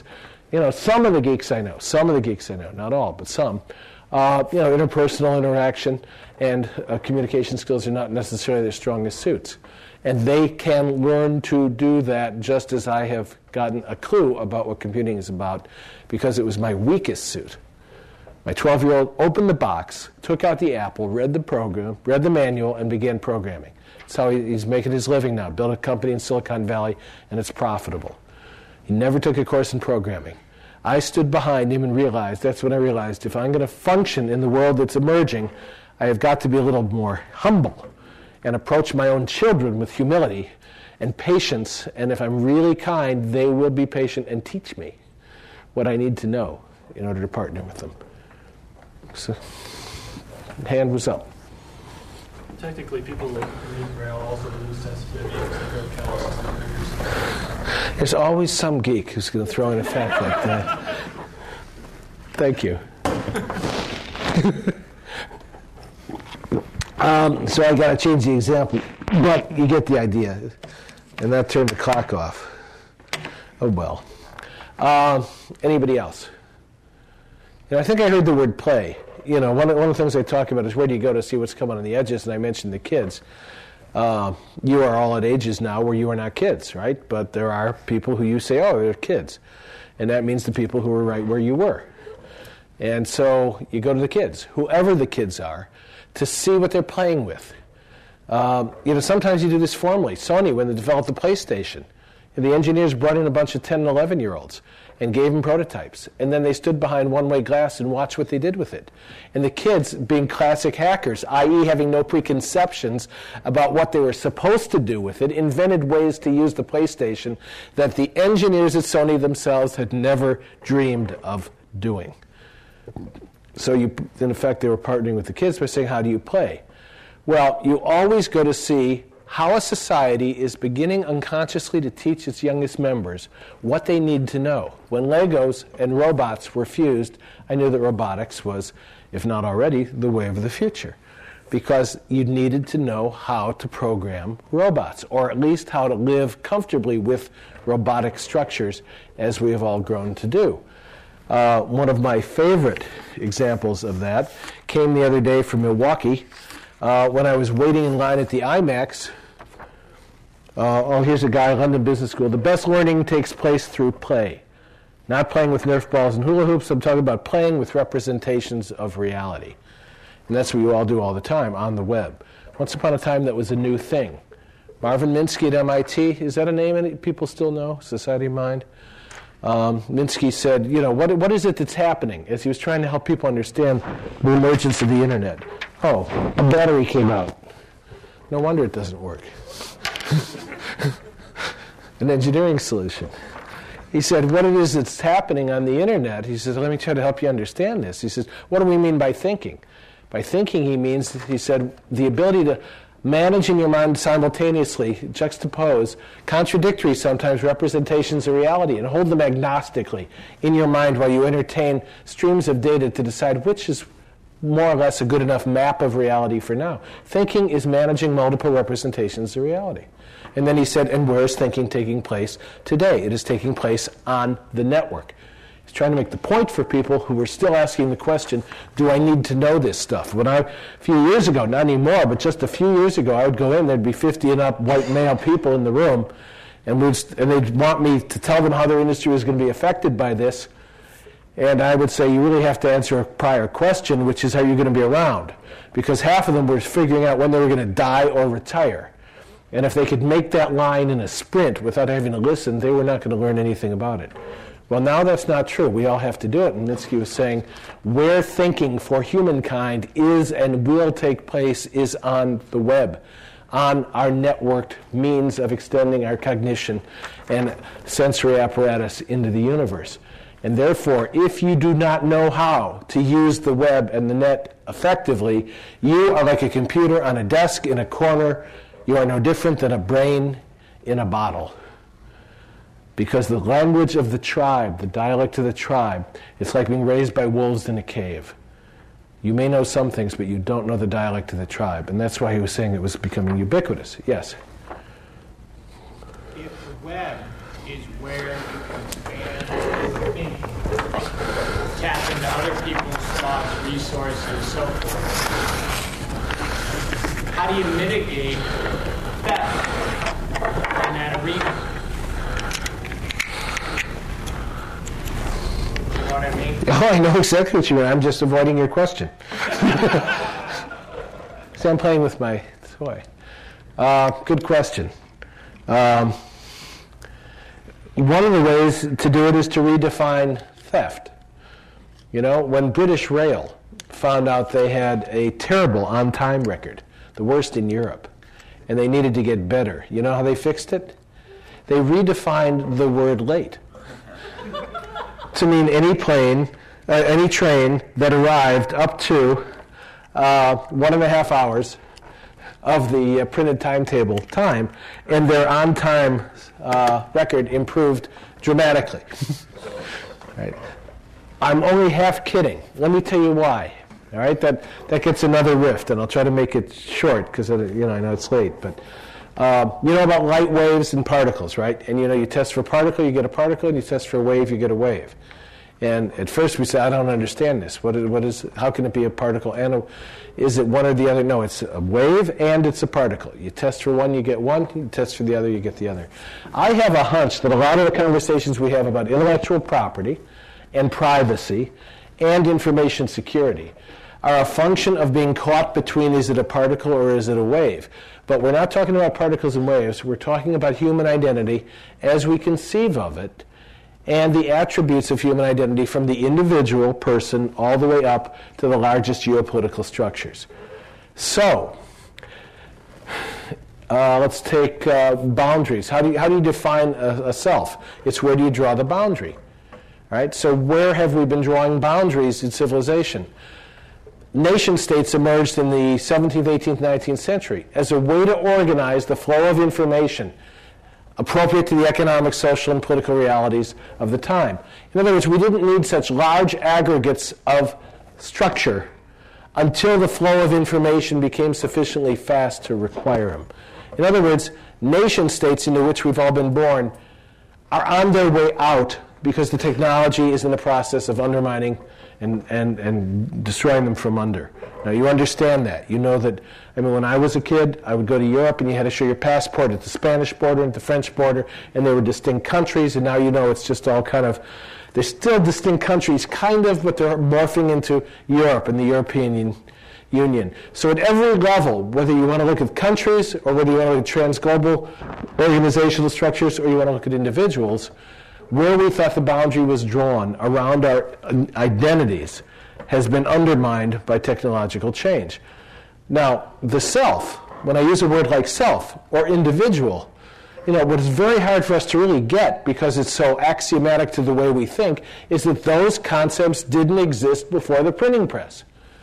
Some of the geeks I know, not all, but some. Interpersonal interaction and communication skills are not necessarily their strongest suits. And they can learn to do that just as I have gotten a clue about what computing is about because it was my weakest suit. My 12-year-old opened the box, took out the Apple, read the program, read the manual, and began programming. That's how he's making his living now. Built a company in Silicon Valley, and it's profitable. He never took a course in programming. I stood behind him and that's when I realized, if I'm going to function in the world that's emerging, I have got to be a little more humble and approach my own children with humility and patience. And if I'm really kind, they will be patient and teach me what I need to know in order to partner with them. So, hand was up. Technically, people that read Braille also lose sensitivity because they go calluses in their fingers. There's always some geek who's going to throw in a fact like that. Thank you. So I got to change the example, but you get the idea. And that turned the clock off. Oh, well. Anybody else? I think I heard the word play. One of the things I talk about is where do you go to see what's coming on the edges, and I mentioned the kids. You are all at ages now where you are not kids, right? But there are people who you say, oh, they're kids. And that means the people who are right where you were. And so you go to the kids, whoever the kids are, to see what they're playing with. Sometimes you do this formally. Sony, when they developed the PlayStation, the engineers brought in a bunch of 10 and 11-year-olds and gave them prototypes. And then they stood behind one-way glass and watched what they did with it. And the kids, being classic hackers, i.e. having no preconceptions about what they were supposed to do with it, invented ways to use the PlayStation that the engineers at Sony themselves had never dreamed of doing. So in effect, they were partnering with the kids by saying, how do you play? Well, you always go to see how a society is beginning unconsciously to teach its youngest members what they need to know. When Legos and robots were fused, I knew that robotics was, if not already, the way of the future. Because you needed to know how to program robots, or at least how to live comfortably with robotic structures, as we have all grown to do. One of my favorite examples of that came the other day from Milwaukee when I was waiting in line at the IMAX. Here's a guy, London Business School. The best learning takes place through play. Not playing with Nerf balls and hula hoops. I'm talking about playing with representations of reality. And that's what you all do all the time on the web. Once upon a time, that was a new thing. Marvin Minsky at MIT, is that a name any people still know? Society of Mind? Minsky said, what is it that's happening? As he was trying to help people understand the emergence of the internet. Oh, a battery came out. No wonder it doesn't work. An engineering solution. He said, what it is that's happening on the internet, he says, let me try to help you understand this. He says, what do we mean by thinking? By thinking, he said, the ability to manage in your mind simultaneously, juxtapose, contradictory sometimes representations of reality and hold them agnostically in your mind while you entertain streams of data to decide which is more or less a good enough map of reality for now. Thinking is managing multiple representations of reality. And then he said, and where is thinking taking place today? It is taking place on the network. He's trying to make the point for people who were still asking the question, do I need to know this stuff? A few years ago, not anymore, but just a few years ago, I would go in, there'd be 50 and up white male people in the room, and they'd want me to tell them how their industry was going to be affected by this. And I would say, you really have to answer a prior question, which is, are you going to be around? Because half of them were figuring out when they were going to die or retire. And if they could make that line in a sprint without having to listen, they were not going to learn anything about it. Well, now that's not true. We all have to do it. And Minsky was saying, where thinking for humankind is and will take place is on the web, on our networked means of extending our cognition and sensory apparatus into the universe. And therefore, if you do not know how to use the web and the net effectively, you are like a computer on a desk in a corner. You are no different than a brain in a bottle. Because the language of the tribe, the dialect of the tribe, it's like being raised by wolves in a cave. You may know some things, but you don't know the dialect of the tribe. And that's why he was saying it was becoming ubiquitous. Yes? If the web is where you can expand your thinking, other people's thoughts, resources, so forth. How do you mitigate theft in that arena? You know what I mean? Oh, I know exactly what you mean. I'm just avoiding your question. See, I'm playing with my toy. Good question. One of the ways to do it is to redefine theft. You know, when British Rail found out they had a terrible on-time record, the worst in Europe, and they needed to get better, you know how they fixed it? They redefined the word late to mean any train that arrived up to 1.5 hours of the printed timetable time, and their on-time record improved dramatically. Right? I'm only half kidding. Let me tell you why. All right, that gets another rift, and I'll try to make it short because I know it's late. But you know about light waves and particles, right? And you test for particle, you get a particle, and you test for a wave, you get a wave. And at first we said, I don't understand this. What is? How can it be a particle and is it one or the other? No, it's a wave and it's a particle. You test for one, you get one. You test for the other, you get the other. I have a hunch that a lot of the conversations we have about intellectual property and privacy and information security are a function of being caught between is it a particle or is it a wave. But we're not talking about particles and waves. We're talking about human identity as we conceive of it, and the attributes of human identity from the individual person all the way up to the largest geopolitical structures. So, let's take boundaries. How do you define a self? It's where do you draw the boundary? Right? So where have we been drawing boundaries in civilization? Nation states emerged in the 17th, 18th, 19th century as a way to organize the flow of information appropriate to the economic, social, and political realities of the time. In other words, we didn't need such large aggregates of structure until the flow of information became sufficiently fast to require them. In other words, nation states into which we've all been born are on their way out because the technology is in the process of undermining and destroying them from under. Now, you understand that. You know that, when I was a kid, I would go to Europe and you had to show your passport at the Spanish border and at the French border, and they were distinct countries, and now it's just all kind of, they're still distinct countries, kind of, but they're morphing into Europe and the European Union. So at every level, whether you want to look at countries or whether you want to look at trans-global organizational structures or you want to look at individuals, where we thought the boundary was drawn around our identities has been undermined by technological change. Now, the self, when I use a word like self or individual, what is very hard for us to really get because it's so axiomatic to the way we think is that those concepts didn't exist before the printing press.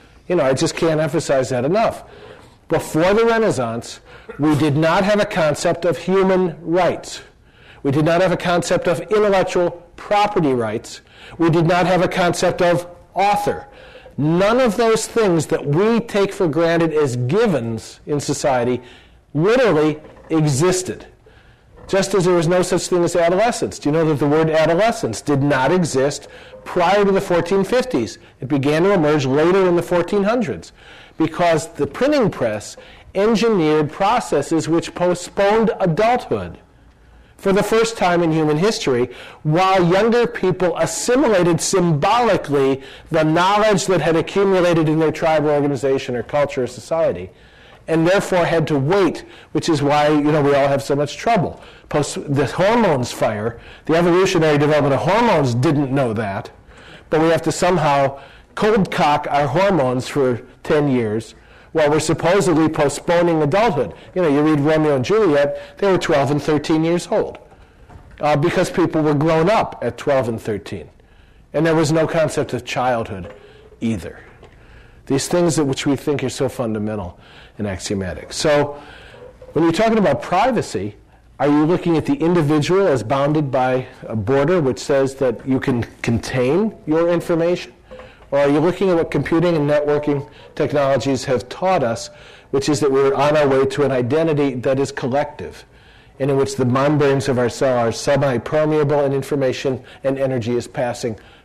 I just can't emphasize that enough. Before the Renaissance, we did not have a concept of human rights. We did not have a concept of intellectual property rights. We did not have a concept of author. None of those things that we take for granted as givens in society literally existed. Just as there was no such thing as adolescence. Do you know that the word adolescence did not exist prior to the 1450s? It began to emerge later in the 1400s because the printing press engineered processes which postponed adulthood for the first time in human history, while younger people assimilated symbolically the knowledge that had accumulated in their tribal organization or culture or society, and therefore had to wait, which is why we all have so much trouble. The hormones fire, the evolutionary development of hormones didn't know that, but we have to somehow cold cock our hormones for 10 years while we're supposedly postponing adulthood. You read Romeo and Juliet, they were 12 and 13 years old because people were grown up at 12 and 13. And there was no concept of childhood either. These things which we think are so fundamental and axiomatic. So when you're talking about privacy, are you looking at the individual as bounded by a border which says that you can contain your information? Or are you looking at what computing and networking technologies have taught us, which is that we're on our way to an identity that is collective, and in which the membranes of our cell are semi-permeable and information and energy is passing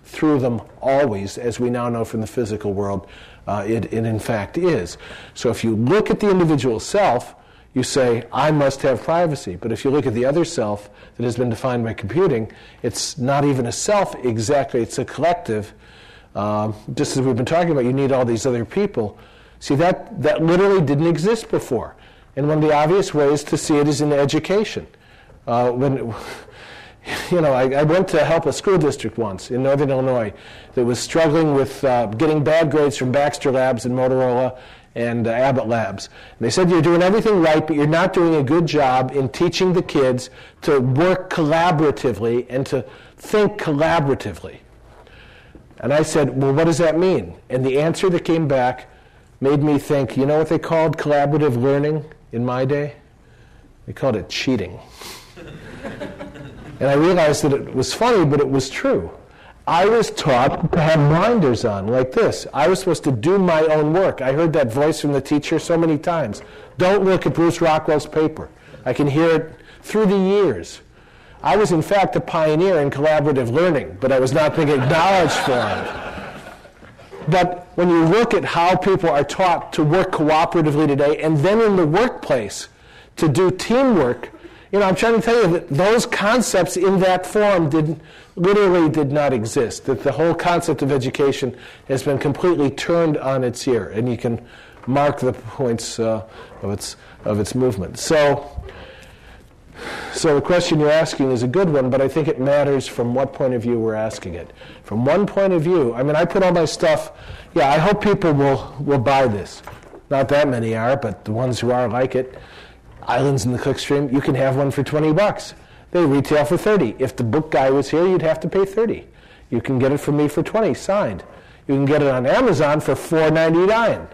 through them always, as we now know from the physical world, it in fact is. So if you look at the individual self, you say, I must have privacy. But if you look at the other self that has been defined by computing, it's not even a self exactly, it's a collective. Just as we've been talking about, you need all these other people. See, that literally didn't exist before. And one of the obvious ways to see it is in education. I went to help a school district once in northern Illinois that was struggling with getting bad grades from Baxter Labs and Motorola and Abbott Labs. And they said, you're doing everything right, but you're not doing a good job in teaching the kids to work collaboratively and to think collaboratively. And I said, well, what does that mean? And the answer that came back made me think, you know what they called collaborative learning in my day? They called it cheating. And I realized that it was funny, but it was true. I was taught to have blinders on, like this. I was supposed to do my own work. I heard that voice from the teacher so many times. Don't look at Bruce Rockwell's paper. I can hear it through the years. I was, in fact, a pioneer in collaborative learning, but I was not being acknowledged for it. But when you look at how people are taught to work cooperatively today, and then in the workplace to do teamwork, I'm trying to tell you that those concepts in that form literally did not exist, that the whole concept of education has been completely turned on its ear, and you can mark the points of its movement. So the question you're asking is a good one, but I think it matters from what point of view we're asking it. From one point of view, I put all my stuff, I hope people will buy this. Not that many are, but the ones who are like it. Islands in the Clickstream, you can have one for $20. They retail for $30. If the book guy was here, you'd have to pay $30. You can get it from me for $20, signed. You can get it on Amazon for $4.99.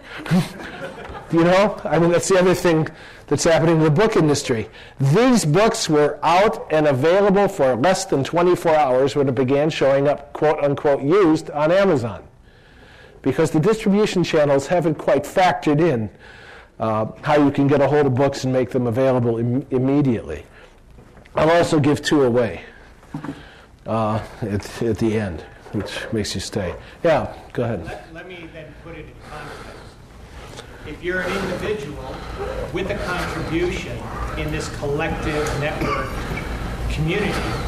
That's the other thing that's happening in the book industry. These books were out and available for less than 24 hours when it began showing up, quote unquote, used on Amazon. Because the distribution channels haven't quite factored in how you can get a hold of books and make them available immediately. I'll also give 2 away at the end, which makes you stay. Yeah, go ahead. Let me then put it in context. If you're an individual with a contribution in this collective network community,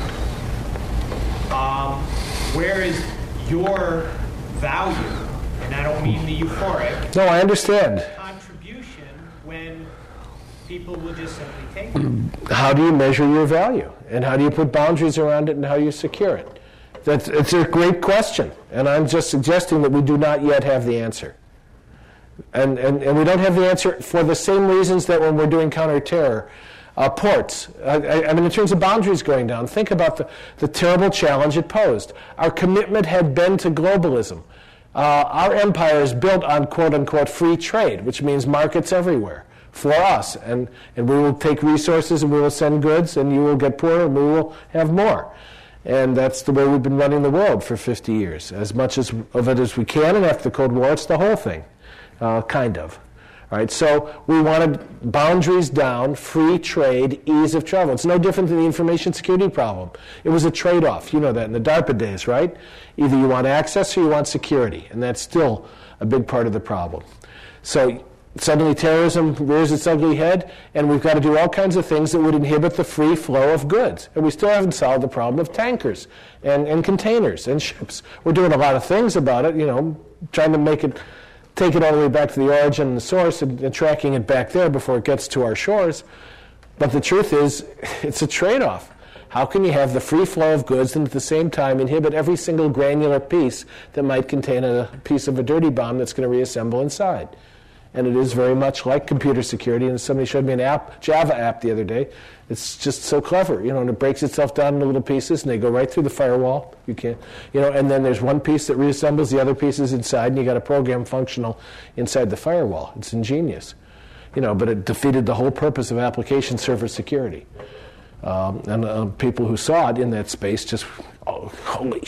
where is your value? And I don't mean the euphoric. No, I understand. Contribution when people will just simply take it. How do you measure your value? And how do you put boundaries around it and how you secure it? It's a great question. And I'm just suggesting that we do not yet have the answer. And we don't have the answer for the same reasons that when we're doing counterterror. Ports. In terms of boundaries going down, think about the terrible challenge it posed. Our commitment had been to globalism. Our empire is built on quote-unquote free trade, which means markets everywhere for us. And we will take resources and we will send goods and you will get poorer and we will have more. And that's the way we've been running the world for 50 years. As much of it as we can, and after the Cold War, it's the whole thing, kind of. All right, so we wanted boundaries down, free trade, ease of travel. It's no different than the information security problem. It was a trade-off. You know that in the DARPA days, right? Either you want access or you want security, and that's still a big part of the problem. So suddenly terrorism rears its ugly head, and we've got to do all kinds of things that would inhibit the free flow of goods. And we still haven't solved the problem of tankers and containers and ships. We're doing a lot of things about it, trying to take it all the way back to the origin and the source and tracking it back there before it gets to our shores. But the truth is, it's a trade-off. How can you have the free flow of goods and at the same time inhibit every single granular piece that might contain a piece of a dirty bomb that's going to reassemble inside? And it is very much like computer security. And somebody showed me an Java app the other day. It's just so clever, and it breaks itself down into little pieces, and they go right through the firewall. You can't, and then there's one piece that reassembles, the other pieces inside, and you got a program functional inside the firewall. It's ingenious, but it defeated the whole purpose of application server security. And people who saw it in that space just, holy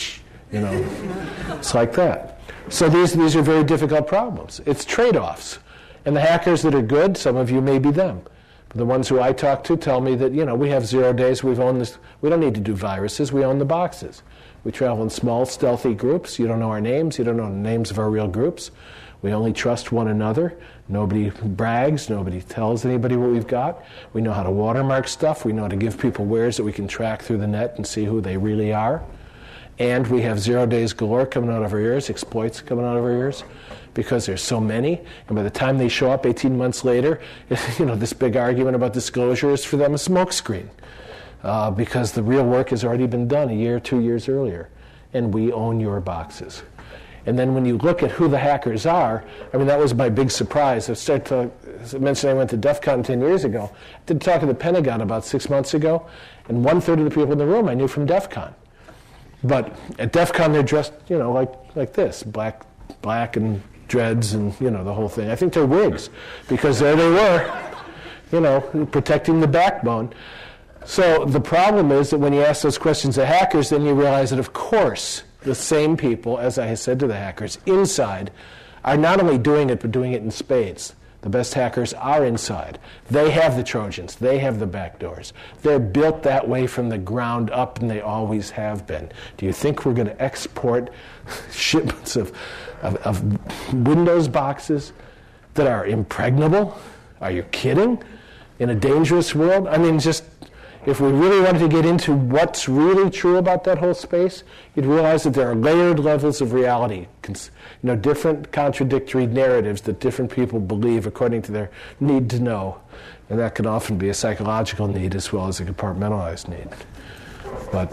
it's like that. So these are very difficult problems. It's trade-offs. And the hackers that are good, some of you may be them. The ones who I talk to tell me that, we have 0 days, we've owned this. We don't need to do viruses, we own the boxes. We travel in small, stealthy groups. You don't know our names. You don't know the names of our real groups. We only trust one another. Nobody brags. Nobody tells anybody what we've got. We know how to watermark stuff. We know how to give people wares that we can track through the net and see who they really are. And we have 0 days galore coming out of our ears, exploits coming out of our ears, because there's so many. And by the time they show up 18 months later, this big argument about disclosure is for them a smokescreen. Because the real work has already been done a year, 2 years earlier. And we own your boxes. And then when you look at who the hackers are, that was my big surprise. As I mentioned, I went to DEF CON 10 years ago. I did talk to the Pentagon about 6 months ago, and 1/3 of the people in the room I knew from DEF CON. But at DEF CON, they're dressed, like this, black and dreads and, the whole thing. I think they're wigs, because there they were, protecting the backbone. So the problem is that when you ask those questions to hackers, then you realize that, of course, the same people, as I had said to the hackers, inside, are not only doing it, but doing it in spades. The best hackers are inside. They have the Trojans. They have the backdoors. They're built that way from the ground up, and they always have been. Do you think we're going to export shipments of Windows boxes that are impregnable? Are you kidding? In a dangerous world? If we really wanted to get into what's really true about that whole space, you'd realize that there are layered levels of reality, different contradictory narratives that different people believe according to their need to know. And that can often be a psychological need as well as a compartmentalized need. But,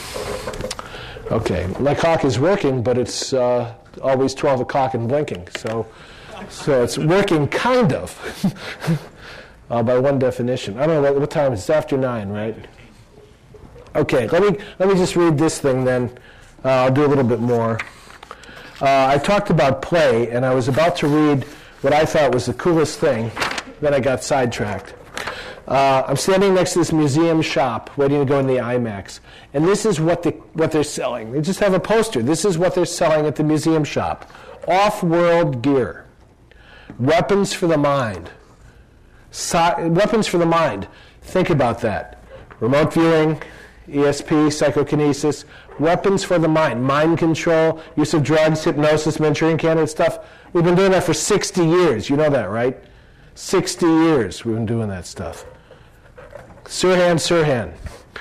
okay, my clock is working, but it's always 12 o'clock and blinking. So it's working kind of. By one definition. I don't know what time. It's after 9, right? Okay, let me just read this thing then. I'll do a little bit more. I talked about play, and I was about to read what I thought was the coolest thing. Then I got sidetracked. I'm standing next to this museum shop waiting to go in the IMAX. And this is what they're selling. They just have a poster. This is what they're selling at the museum shop. Off-world gear. Weapons for the mind. Weapons for the mind. Think about that. Remote viewing, ESP, psychokinesis, weapons for the mind. Mind control, use of drugs, hypnosis, Manchurian candidate stuff. We've been doing that for 60 years. You know that, right? 60 years we've been doing that stuff. Sirhan.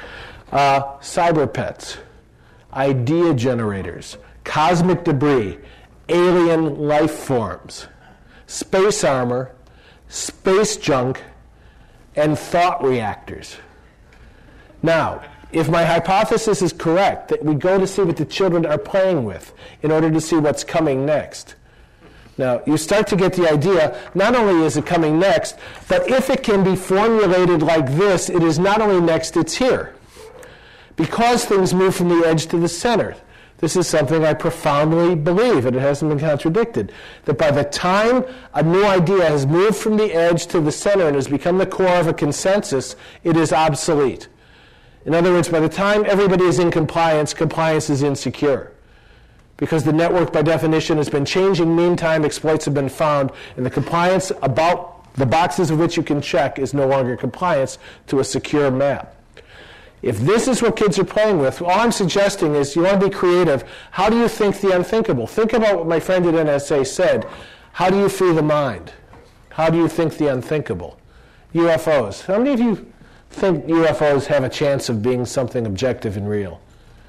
Cyber pets, idea generators, cosmic debris, alien life forms, space armor, space junk, and thought reactors. Now, if my hypothesis is correct, that we go to see what the children are playing with in order to see what's coming next. Now, you start to get the idea, not only is it coming next, but if it can be formulated like this, it is not only next, it's here. Because things move from the edge to the center. This is something I profoundly believe, and it hasn't been contradicted, that by the time a new idea has moved from the edge to the center and has become the core of a consensus, it is obsolete. In other words, by the time everybody is in compliance, compliance is insecure. Because the network, by definition, has been changing. Meantime, exploits have been found, and the compliance about the boxes of which you can check is no longer compliance to a secure map. If this is what kids are playing with, all I'm suggesting is you want to be creative. How do you think the unthinkable? Think about what my friend at NSA said. How do you free the mind? How do you think the unthinkable? UFOs. How many of you think UFOs have a chance of being something objective and real?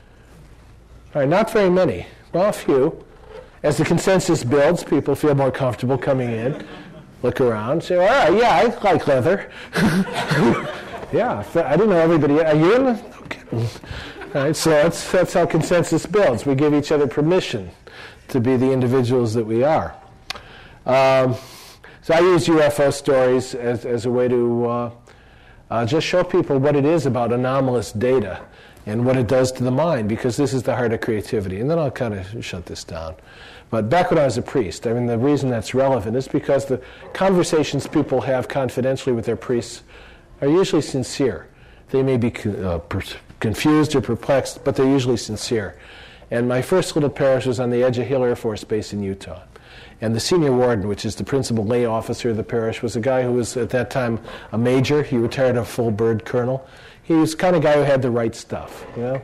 All right, not very many. Well, a few. As the consensus builds, people feel more comfortable coming in, look around, say, all right, yeah, I like leather. Yeah, I didn't know everybody. Are you in the? Okay. All right, so that's how consensus builds. We give each other permission to be the individuals that we are. So I use UFO stories as a way to just show people what it is about anomalous data and what it does to the mind, because this is the heart of creativity. And then I'll kind of shut this down. But back when I was a priest, the reason that's relevant is because the conversations people have confidentially with their priests are usually sincere. They may be confused or perplexed, but they're usually sincere. And my first little parish was on the edge of Hill Air Force Base in Utah. And the senior warden, which is the principal lay officer of the parish, was a guy who was at that time a major. He retired a full bird colonel. He was the kind of guy who had the right stuff,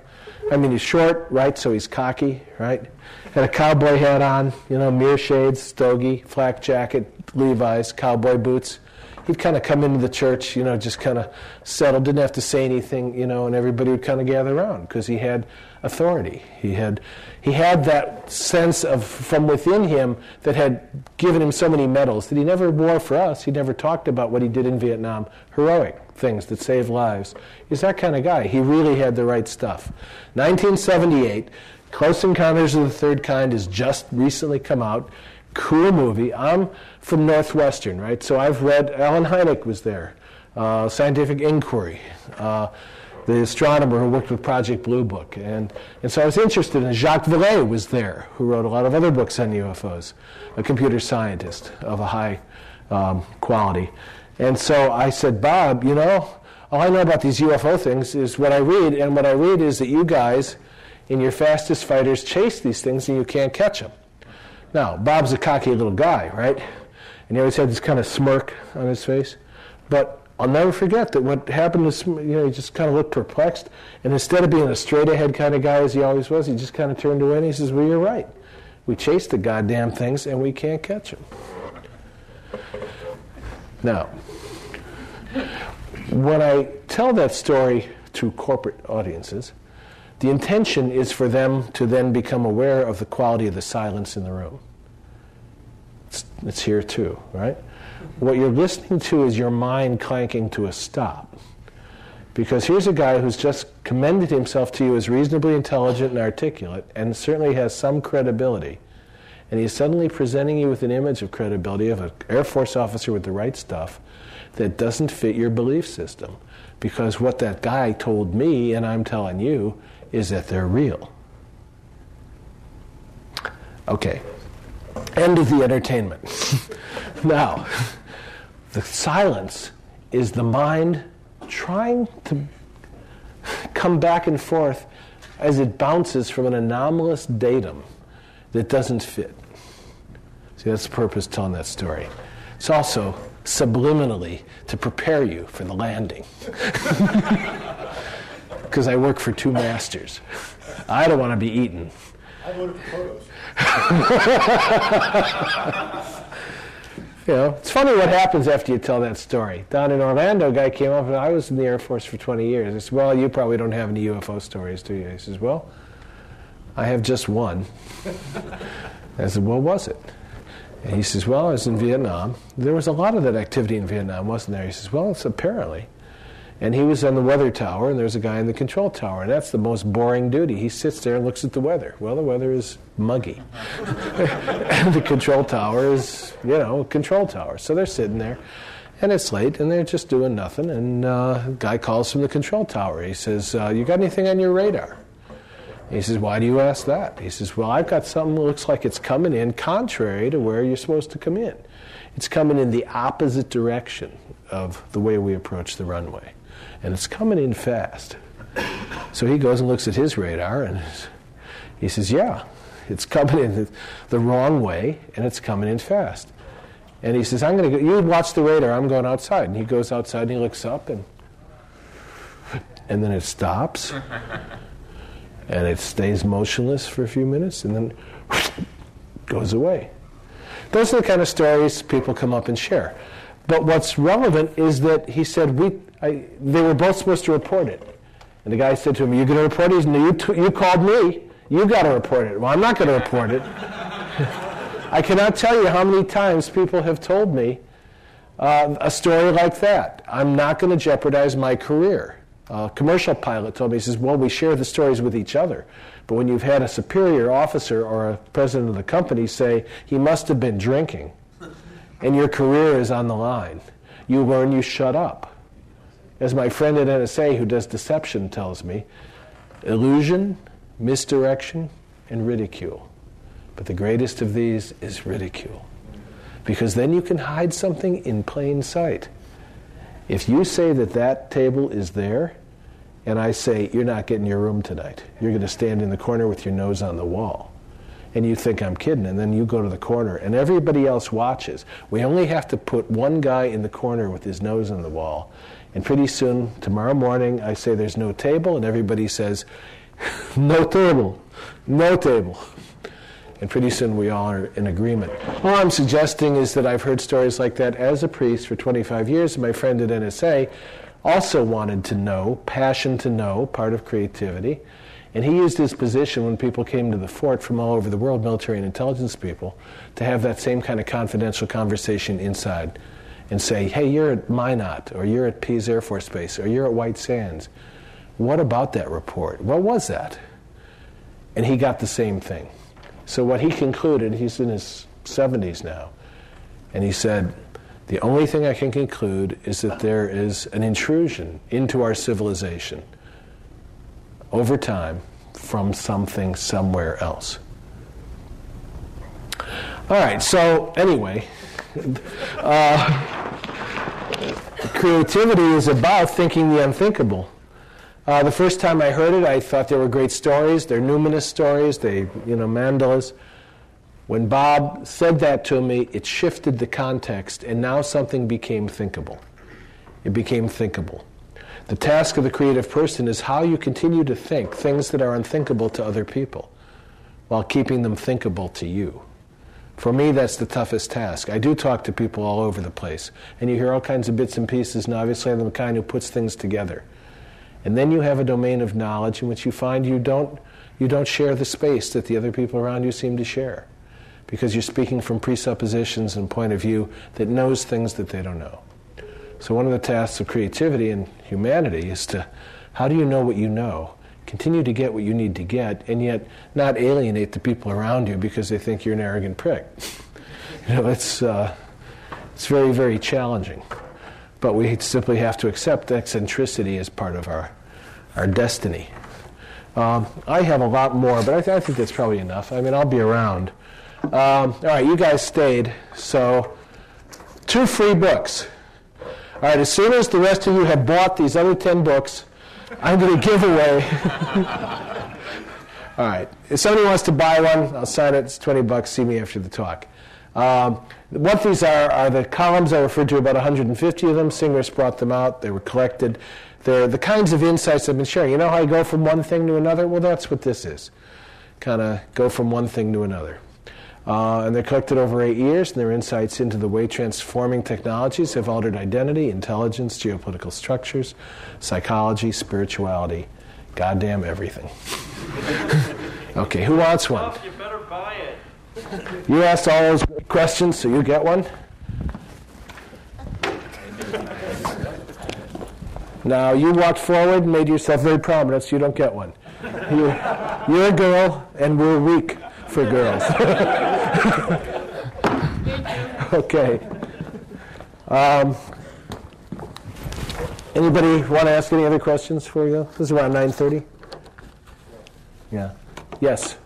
I mean, he's short, right, so he's cocky, right? Had a cowboy hat on, mirror shades, stogie, flak jacket, Levi's, cowboy boots. He'd kind of come into the church, just kind of settle, didn't have to say anything, and everybody would kind of gather around because he had authority. He had that sense of from within him that had given him so many medals that he never wore for us. He never talked about what he did in Vietnam, heroic things that saved lives. He's that kind of guy. He really had the right stuff. 1978, Close Encounters of the Third Kind has just recently come out. Cool movie. I'm from Northwestern, right? So I've read, Alan Hynek was there, Scientific Inquiry, the astronomer who worked with Project Blue Book. And so I was interested in Jacques Vallée was there, who wrote a lot of other books on UFOs, a computer scientist of a high quality. And so I said, Bob, all I know about these UFO things is what I read, and what I read is that you guys in your fastest fighters chase these things and you can't catch them. Now, Bob's a cocky little guy, right? And he always had this kind of smirk on his face. But I'll never forget that what happened was, he just kind of looked perplexed. And instead of being a straight-ahead kind of guy as he always was, he just kind of turned away and he says, well, you're right. We chase the goddamn things and we can't catch them. Now, when I tell that story to corporate audiences, the intention is for them to then become aware of the quality of the silence in the room. It's here too, right? What you're listening to is your mind clanking to a stop. Because here's a guy who's just commended himself to you as reasonably intelligent and articulate, and certainly has some credibility. And he's suddenly presenting you with an image of credibility of an Air Force officer with the right stuff that doesn't fit your belief system. Because what that guy told me, and I'm telling you, is that they're real. Okay. End of the entertainment. Now, the silence is the mind trying to come back and forth as it bounces from an anomalous datum that doesn't fit. See, that's the purpose of telling that story. It's also subliminally to prepare you for the landing. Because I work for two masters. I don't want to be eaten. I voted for photos. It's funny what happens after you tell that story. Down in Orlando, a guy came up, and I was in the Air Force for 20 years. I said, well, you probably don't have any UFO stories, do you? He says, well, I have just one. I said, what was it? And he says, well, I was in Vietnam. There was a lot of that activity in Vietnam, wasn't there? He says, well, it's apparently. And he was on the weather tower, and there's a guy in the control tower, and that's the most boring duty. He sits there and looks at the weather. Well, the weather is muggy. And the control tower is, a control tower. So they're sitting there, and it's late, and they're just doing nothing, and a guy calls from the control tower. He says, you got anything on your radar? He says, why do you ask that? He says, well, I've got something that looks like it's coming in contrary to where you're supposed to come in. It's coming in the opposite direction of the way we approach the runway. And it's coming in fast. So he goes and looks at his radar, and he says, yeah, it's coming in the wrong way, and it's coming in fast. And he says, I'm going to go, you watch the radar, I'm going outside. And he goes outside, and he looks up, and then it stops, and it stays motionless for a few minutes, and then goes away. Those are the kind of stories people come up and share. But what's relevant is that he said, they were both supposed to report it. And the guy said to him, you going to report it? He said, no, you called me. You got to report it. Well, I'm not going to report it. I cannot tell you how many times people have told me a story like that. I'm not going to jeopardize my career. A commercial pilot told me, he says, well, we share the stories with each other. But when you've had a superior officer or a president of the company say, he must have been drinking, and your career is on the line, you learn you shut up. As my friend at NSA who does deception tells me, illusion, misdirection, and ridicule. But the greatest of these is ridicule. Because then you can hide something in plain sight. If you say that table is there, and I say, you're not getting your room tonight, you're going to stand in the corner with your nose on the wall, and you think I'm kidding, and then you go to the corner, and everybody else watches. We only have to put one guy in the corner with his nose on the wall, and pretty soon, tomorrow morning, I say there's no table, and everybody says, No table. No table. And pretty soon we all are in agreement. All I'm suggesting is that I've heard stories like that as a priest for 25 years. And my friend at NSA also wanted to know, passion to know, part of creativity. And he used his position when people came to the fort from all over the world, military and intelligence people, to have that same kind of confidential conversation inside and say, hey, you're at Minot, or you're at Pease Air Force Base, or you're at White Sands. What about that report? What was that? And he got the same thing. So what he concluded, he's in his 70s now, and he said, the only thing I can conclude is that there is an intrusion into our civilization over time from something somewhere else. All right, so anyway, creativity is about thinking the unthinkable. The first time I heard it, I thought they were great stories. They're numinous stories. Mandalas. When Bob said that to me, it shifted the context, and now something became thinkable. It became thinkable. The task of the creative person is how you continue to think things that are unthinkable to other people while keeping them thinkable to you. For me, that's the toughest task. I do talk to people all over the place, and you hear all kinds of bits and pieces, and obviously I'm the kind who puts things together. And then you have a domain of knowledge in which you find you don't share the space that the other people around you seem to share, because you're speaking from presuppositions and point of view that knows things that they don't know. So one of the tasks of creativity and humanity is to, how do you know what you know, continue to get what you need to get, and yet not alienate the people around you because they think you're an arrogant prick. It's very, very challenging. But we simply have to accept eccentricity as part of our destiny. I have a lot more, but I think that's probably enough. I mean, I'll be around. All right, you guys stayed, so 2 free books. All right, as soon as the rest of you have bought these other 10 books, I'm going to give away. All right, if somebody wants to buy one, I'll sign it. It's $20. See me after the talk. What these are the columns I referred to, about 150 of them. Singers brought them out. They were collected. They're the kinds of insights I've been sharing. You know how I go from one thing to another? Well, that's what this is. Kind of go from one thing to another. And they're collected over 8 years, and they're insights into the way transforming technologies have altered identity, intelligence, geopolitical structures, psychology, spirituality, goddamn everything. Okay, who wants one? You better buy it. You asked all those questions, so you get one. Now, you walked forward and made yourself very prominent, so you don't get one. You're a girl, and we're weak for girls. Okay. Anybody want to ask any other questions before we go? This is around 9:30. Yeah. Yes.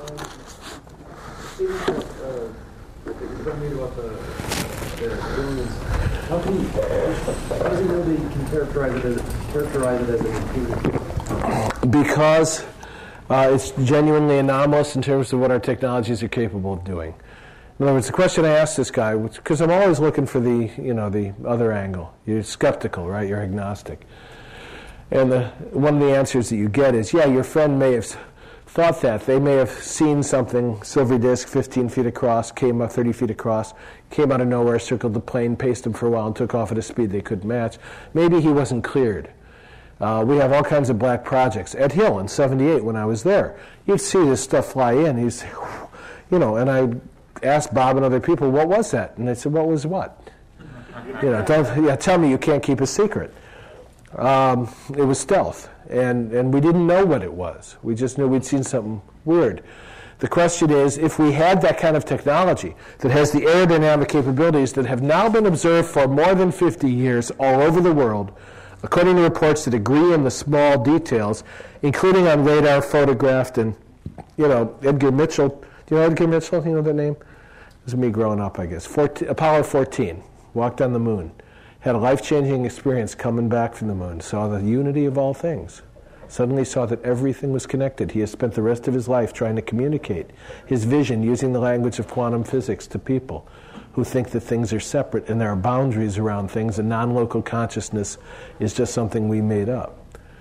How does he know that he can characterize it as an improvement? Because it's genuinely anomalous in terms of what our technologies are capable of doing. In other words, the question I asked this guy, because I'm always looking for the other angle. You're skeptical, right? You're agnostic. And one of the answers that you get is, yeah, your friend may have thought that. They may have seen something, silvery disk, 15 feet across, came up 30 feet across, came out of nowhere, circled the plane, paced him for a while, and took off at a speed they couldn't match. Maybe he wasn't cleared. We have all kinds of black projects. Ed Hill in 78, when I was there, you'd see this stuff fly in. He'd say, and I asked Bob and other people, what was that? And they said, what was what? Tell me you can't keep a secret. It was stealth, and we didn't know what it was. We just knew we'd seen something weird. The question is, if we had that kind of technology that has the aerodynamic capabilities that have now been observed for more than 50 years all over the world, according to reports that agree in the small details, including on radar photographed and, Edgar Mitchell. Do you know Edgar Mitchell? You know that name? It was me growing up, I guess. Apollo 14, walked on the moon. Had a life-changing experience coming back from the moon. Saw the unity of all things. Suddenly saw that everything was connected. He has spent the rest of his life trying to communicate his vision using the language of quantum physics to people who think that things are separate and there are boundaries around things and non-local consciousness is just something we made up.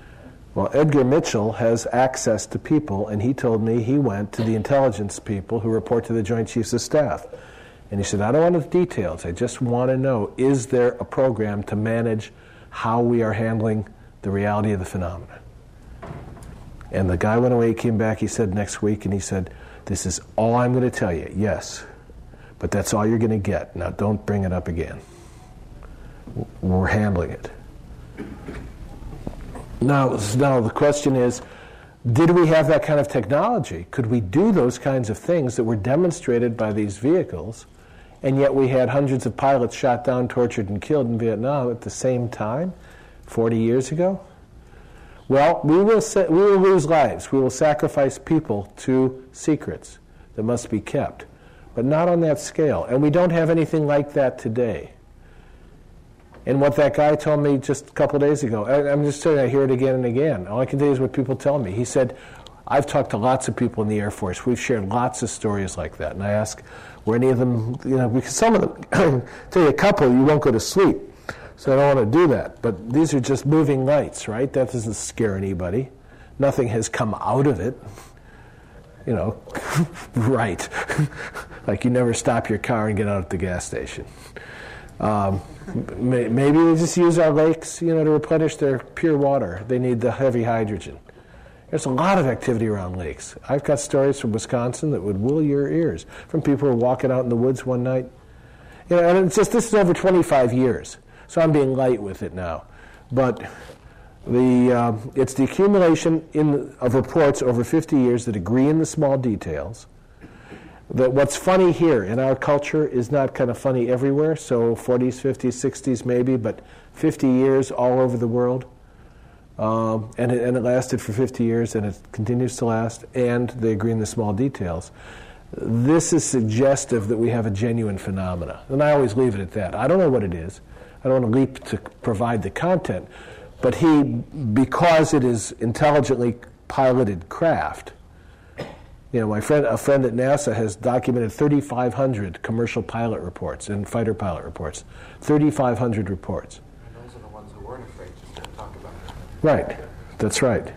Well, Edgar Mitchell has access to people, and he told me he went to the intelligence people who report to the Joint Chiefs of Staff. And he said, I don't want the details. I just want to know, is there a program to manage how we are handling the reality of the phenomena? And the guy went away, he came back, he said next week, and he said, this is all I'm going to tell you. Yes, but that's all you're going to get. Now don't bring it up again. We're handling it. Now the question is, did we have that kind of technology? Could we do those kinds of things that were demonstrated by these vehicles, and yet we had hundreds of pilots shot down, tortured, and killed in Vietnam at the same time, 40 years ago? Well, we will lose lives. We will sacrifice people to secrets that must be kept, but not on that scale. And we don't have anything like that today. And what that guy told me just a couple of days ago, I'm just telling you, I hear it again and again. All I can tell you is what people tell me. He said, I've talked to lots of people in the Air Force. We've shared lots of stories like that. And I ask, were any of them, because some of them, tell you a couple, you won't go to sleep. So I don't want to do that. But these are just moving lights, right? That doesn't scare anybody. Nothing has come out of it. Right. Like you never stop your car and get out at the gas station. Maybe they just use our lakes, to replenish their pure water. They need the heavy hydrogen. There's a lot of activity around lakes. I've got stories from Wisconsin that would wool your ears, from people who are walking out in the woods one night. And it's just, this is over 25 years, so I'm being light with it now. But it's the accumulation of reports over 50 years that agree in the small details. That what's funny here in our culture is not kind of funny everywhere, so 40s, 50s, 60s maybe, but 50 years all over the world. And it lasted for 50 years, and it continues to last, and they agree in the small details. This is suggestive that we have a genuine phenomena. And I always leave it at that. I don't know what it is. I don't want to leap to provide the content. But because it is intelligently piloted craft, a friend at NASA has documented 3,500 commercial pilot reports and fighter pilot reports. 3,500 reports. And those are the ones who weren't afraid just to talk about it. Right. That's right.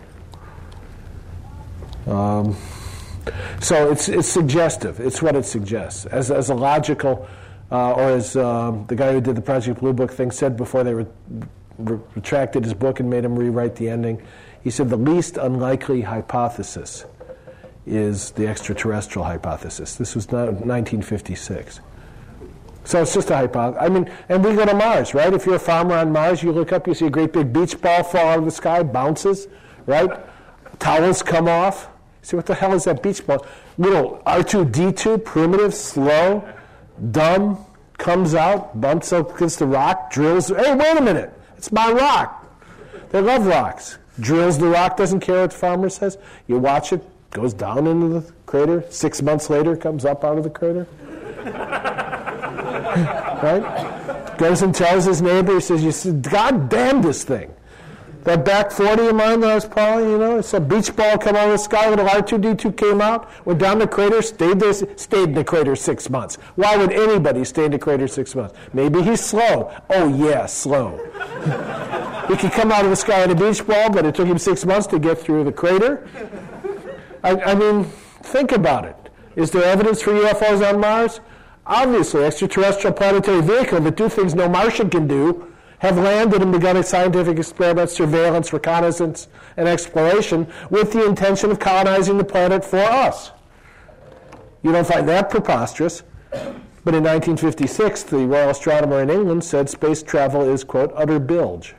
So it's suggestive. It's what it suggests. As a logical, or as the guy who did the Project Blue Book thing said before they retracted his book and made him rewrite the ending, he said the least unlikely hypothesis is the extraterrestrial hypothesis. This was 1956. So it's just a hypothesis. And we go to Mars, right? If you're a farmer on Mars, you look up, you see a great big beach ball fall out of the sky, bounces, right? Towels come off. See, what the hell is that beach ball? Little R2-D2, primitive, slow, dumb, comes out, bumps up against the rock, drills. Hey, wait a minute. It's my rock. They love rocks. Drills the rock, doesn't care what the farmer says. You watch it, goes down into the crater. 6 months later, comes up out of the crater. Right? Goes and tells his neighbor, he says, God damn this thing. That back 40 of mine that I was plowing, it's a beach ball come out of the sky, little R2-D2 came out, went down the crater, stayed in the crater 6 months. Why would anybody stay in the crater 6 months? Maybe he's slow. Oh yeah, slow. He could come out of the sky in a beach ball, but it took him 6 months to get through the crater. Think about it. Is there evidence for UFOs on Mars? Obviously, extraterrestrial planetary vehicle that do things no Martian can do have landed and begun its scientific experiments, surveillance, reconnaissance, and exploration with the intention of colonizing the planet for us. You don't find that preposterous. But in 1956, the Royal Astronomer in England said space travel is, quote, utter bilge.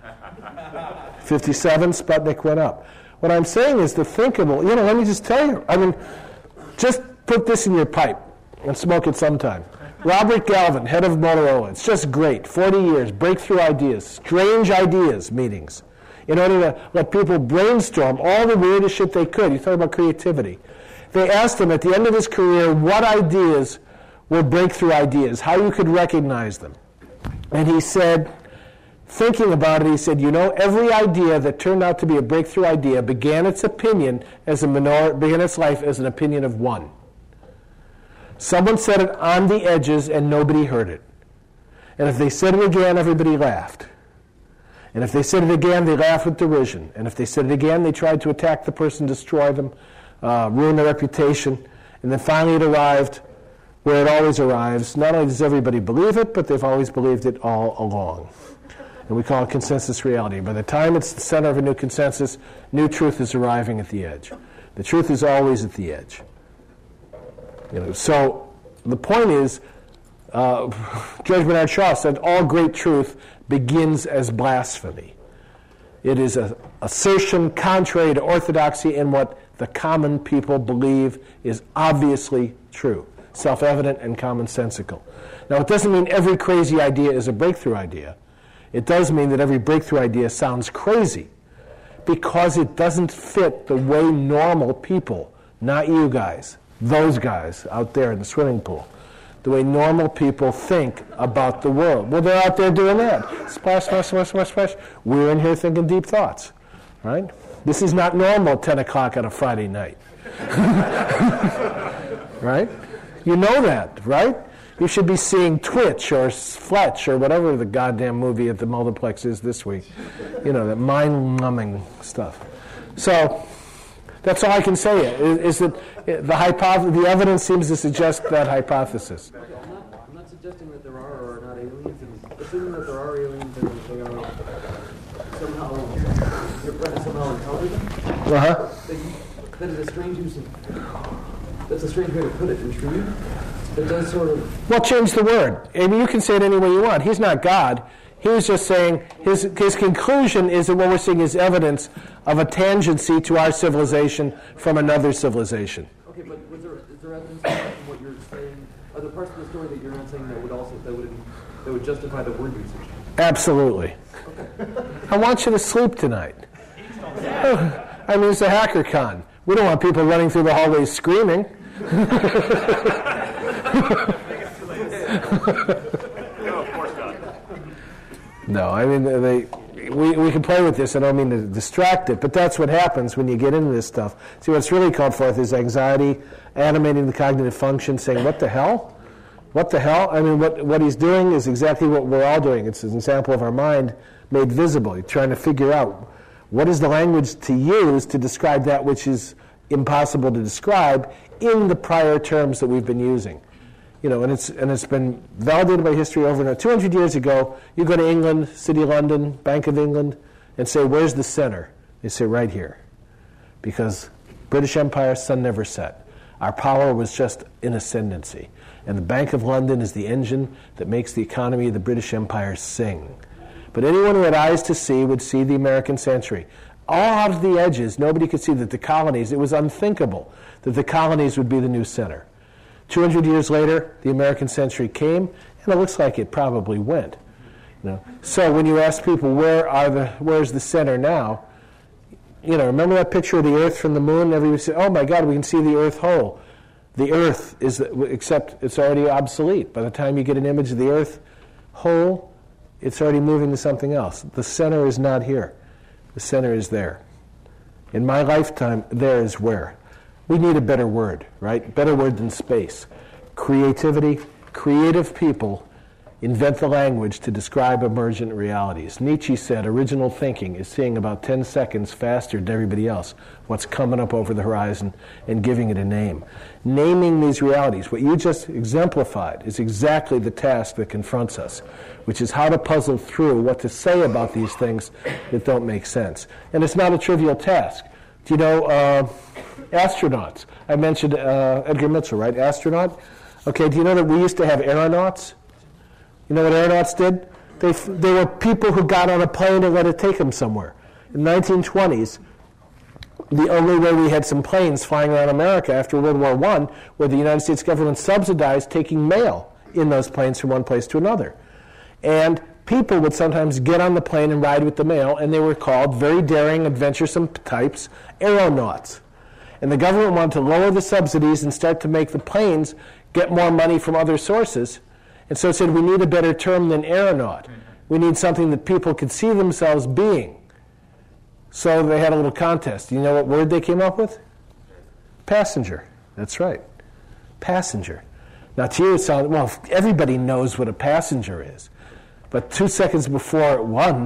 57, Sputnik went up. What I'm saying is the thinkable, let me just tell you, just put this in your pipe and smoke it sometime. Robert Galvin, head of Motorola, it's just great, 40 years, breakthrough ideas, strange ideas meetings, in order to let people brainstorm all the weirdest shit they could. You talk about creativity. They asked him at the end of his career what ideas were breakthrough ideas, how you could recognize them. And he said, thinking about it, he said, every idea that turned out to be a breakthrough idea began its life as an opinion of one. Someone said it on the edges and nobody heard it. And if they said it again, everybody laughed. And if they said it again, they laughed with derision. And if they said it again, they tried to attack the person, destroy them, ruin their reputation. And then finally it arrived where it always arrives. Not only does everybody believe it, but they've always believed it all along. And we call it consensus reality. By the time it's the center of a new consensus, new truth is arriving at the edge. The truth is always at the edge. So the point is, George Bernard Shaw said, all great truth begins as blasphemy. It is an assertion contrary to orthodoxy in what the common people believe is obviously true, self-evident and commonsensical. Now, it doesn't mean every crazy idea is a breakthrough idea. It does mean that every breakthrough idea sounds crazy because it doesn't fit the way normal people, not you guys, those guys out there in the swimming pool, the way normal people think about the world. Well, they're out there doing that. Splash, splash, splash, splash, splash. We're in here thinking deep thoughts, right? This is not normal at 10 o'clock on a Friday night. Right? You know that, right? You should be seeing Twitch or Fletch or whatever the goddamn movie at the multiplex is this week. That mind-numbing stuff. So that's all I can say is that the evidence seems to suggest that hypothesis. I'm not suggesting that there are or are not aliens. Assuming that there are aliens and that they are somehow, your friend somehow intelligent. That is a strange use of. That's a strange way to put it. Intrude. It does sort of. Well, change the word. I mean, you can say it any way you want. He's not God. He was just saying his conclusion is that what we're seeing is evidence of a tangency to our civilization from another civilization. Okay, but is there evidence from what you're saying? Are there parts of the story that you're not saying that would justify the word usage? Absolutely. Okay. I want you to sleep tonight. I mean, it's a hacker con. We don't want people running through the hallways screaming. No, I mean, we can play with this. I don't mean to distract it, but that's what happens when you get into this stuff. See, what's really called forth is anxiety, animating the cognitive function, saying, what the hell? What the hell? I mean, what he's doing is exactly what we're all doing. It's an example of our mind made visible. You're trying to figure out what is the language to use to describe that which is impossible to describe in the prior terms that we've been using. And it's been validated by history over and over. 200 years ago, you go to England, City of London, Bank of England, and say, where's the center? They say, right here. Because British Empire, sun never set. Our power was just in ascendancy. And the Bank of London is the engine that makes the economy of the British Empire sing. But anyone who had eyes to see would see the American century. All out of the edges, nobody could see that the colonies, it was unthinkable that the colonies would be the new center. 200 years later, the American century came, and it looks like it probably went. So when you ask people, where's the center now? Remember that picture of the Earth from the moon? Everybody said, oh my God, we can see the Earth whole. The Earth except it's already obsolete. By the time you get an image of the Earth whole, it's already moving to something else. The center is not here. The center is there. In my lifetime, there is where. We need a better word, right? Better word than space. Creativity, creative people invent the language to describe emergent realities. Nietzsche said original thinking is seeing about 10 seconds faster than everybody else what's coming up over the horizon and giving it a name. Naming these realities, what you just exemplified, is exactly the task that confronts us, which is how to puzzle through what to say about these things that don't make sense. And it's not a trivial task. Do you know astronauts? I mentioned Edgar Mitchell, right? Astronaut? Okay, do you know that we used to have aeronauts? You know what aeronauts did? They were people who got on a plane and let it take them somewhere. In the 1920s, the only way we had some planes flying around America after World War I were the United States government subsidized taking mail in those planes from one place to another. And people would sometimes get on the plane and ride with the mail, and they were called very daring, adventuresome types, aeronauts. And the government wanted to lower the subsidies and start to make the planes get more money from other sources. And so it said, we need a better term than aeronaut. We need something that people could see themselves being. So they had a little contest. Do you know what word they came up with? Passenger. That's right. Passenger. Now to you it sounds, well, everybody knows what a passenger is. But 2 seconds before it won,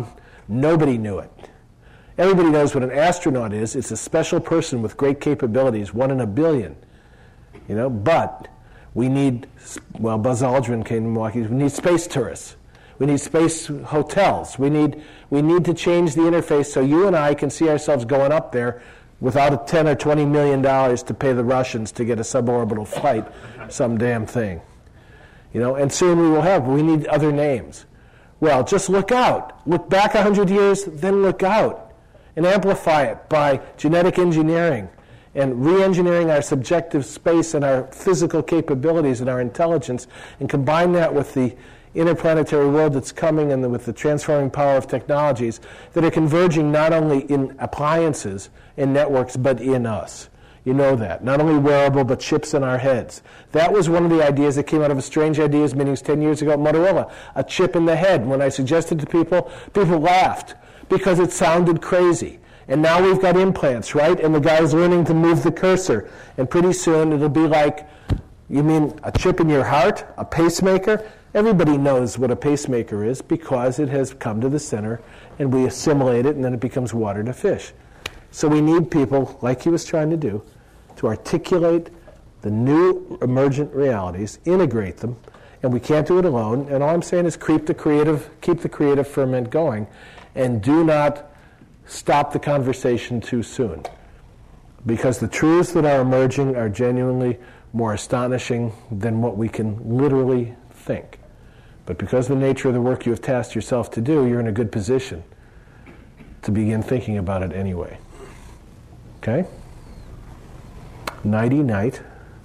Nobody knew it. Everybody knows what an astronaut is. It's a special person with great capabilities, 1 in a billion. But we need, Buzz Aldrin came to Milwaukee, we need space tourists. We need space hotels. We need to change the interface so you and I can see ourselves going up there without a $10 or $20 million to pay the Russians to get a suborbital flight, some damn thing. And soon we will have, we need other names. Well, just look out. Look back 100 years, then look out. And amplify it by genetic engineering and re-engineering our subjective space and our physical capabilities and our intelligence, and combine that with the interplanetary world that's coming and with the transforming power of technologies that are converging not only in appliances and networks, but in us. You know that. Not only wearable, but chips in our heads. That was one of the ideas that came out of a Strange Ideas meetings 10 years ago at Motorola, a chip in the head. When I suggested to people, people laughed because it sounded crazy. And now we've got implants, right? And the guy's learning to move the cursor. And pretty soon it'll be like, you mean a chip in your heart? A pacemaker? Everybody knows what a pacemaker is because it has come to the center and we assimilate it and then it becomes water to fish. So we need people, like he was trying to do, to articulate the new emergent realities, integrate them, and we can't do it alone. And all I'm saying is keep the creative ferment going, and do not stop the conversation too soon. Because the truths that are emerging are genuinely more astonishing than what we can literally think. But because of the nature of the work you have tasked yourself to do, you're in a good position to begin thinking about it anyway. Okay? Nighty night.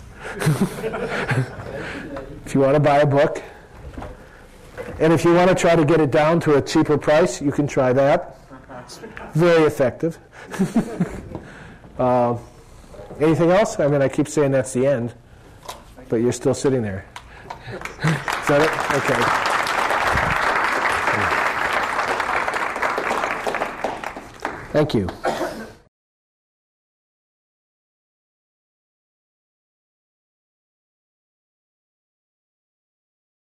If you want to buy a book, and if you want to try to get it down to a cheaper price, you can try that. Very effective. Anything else? I mean, I keep saying that's the end, but you're still sitting there. Is that it? Okay. Thank you.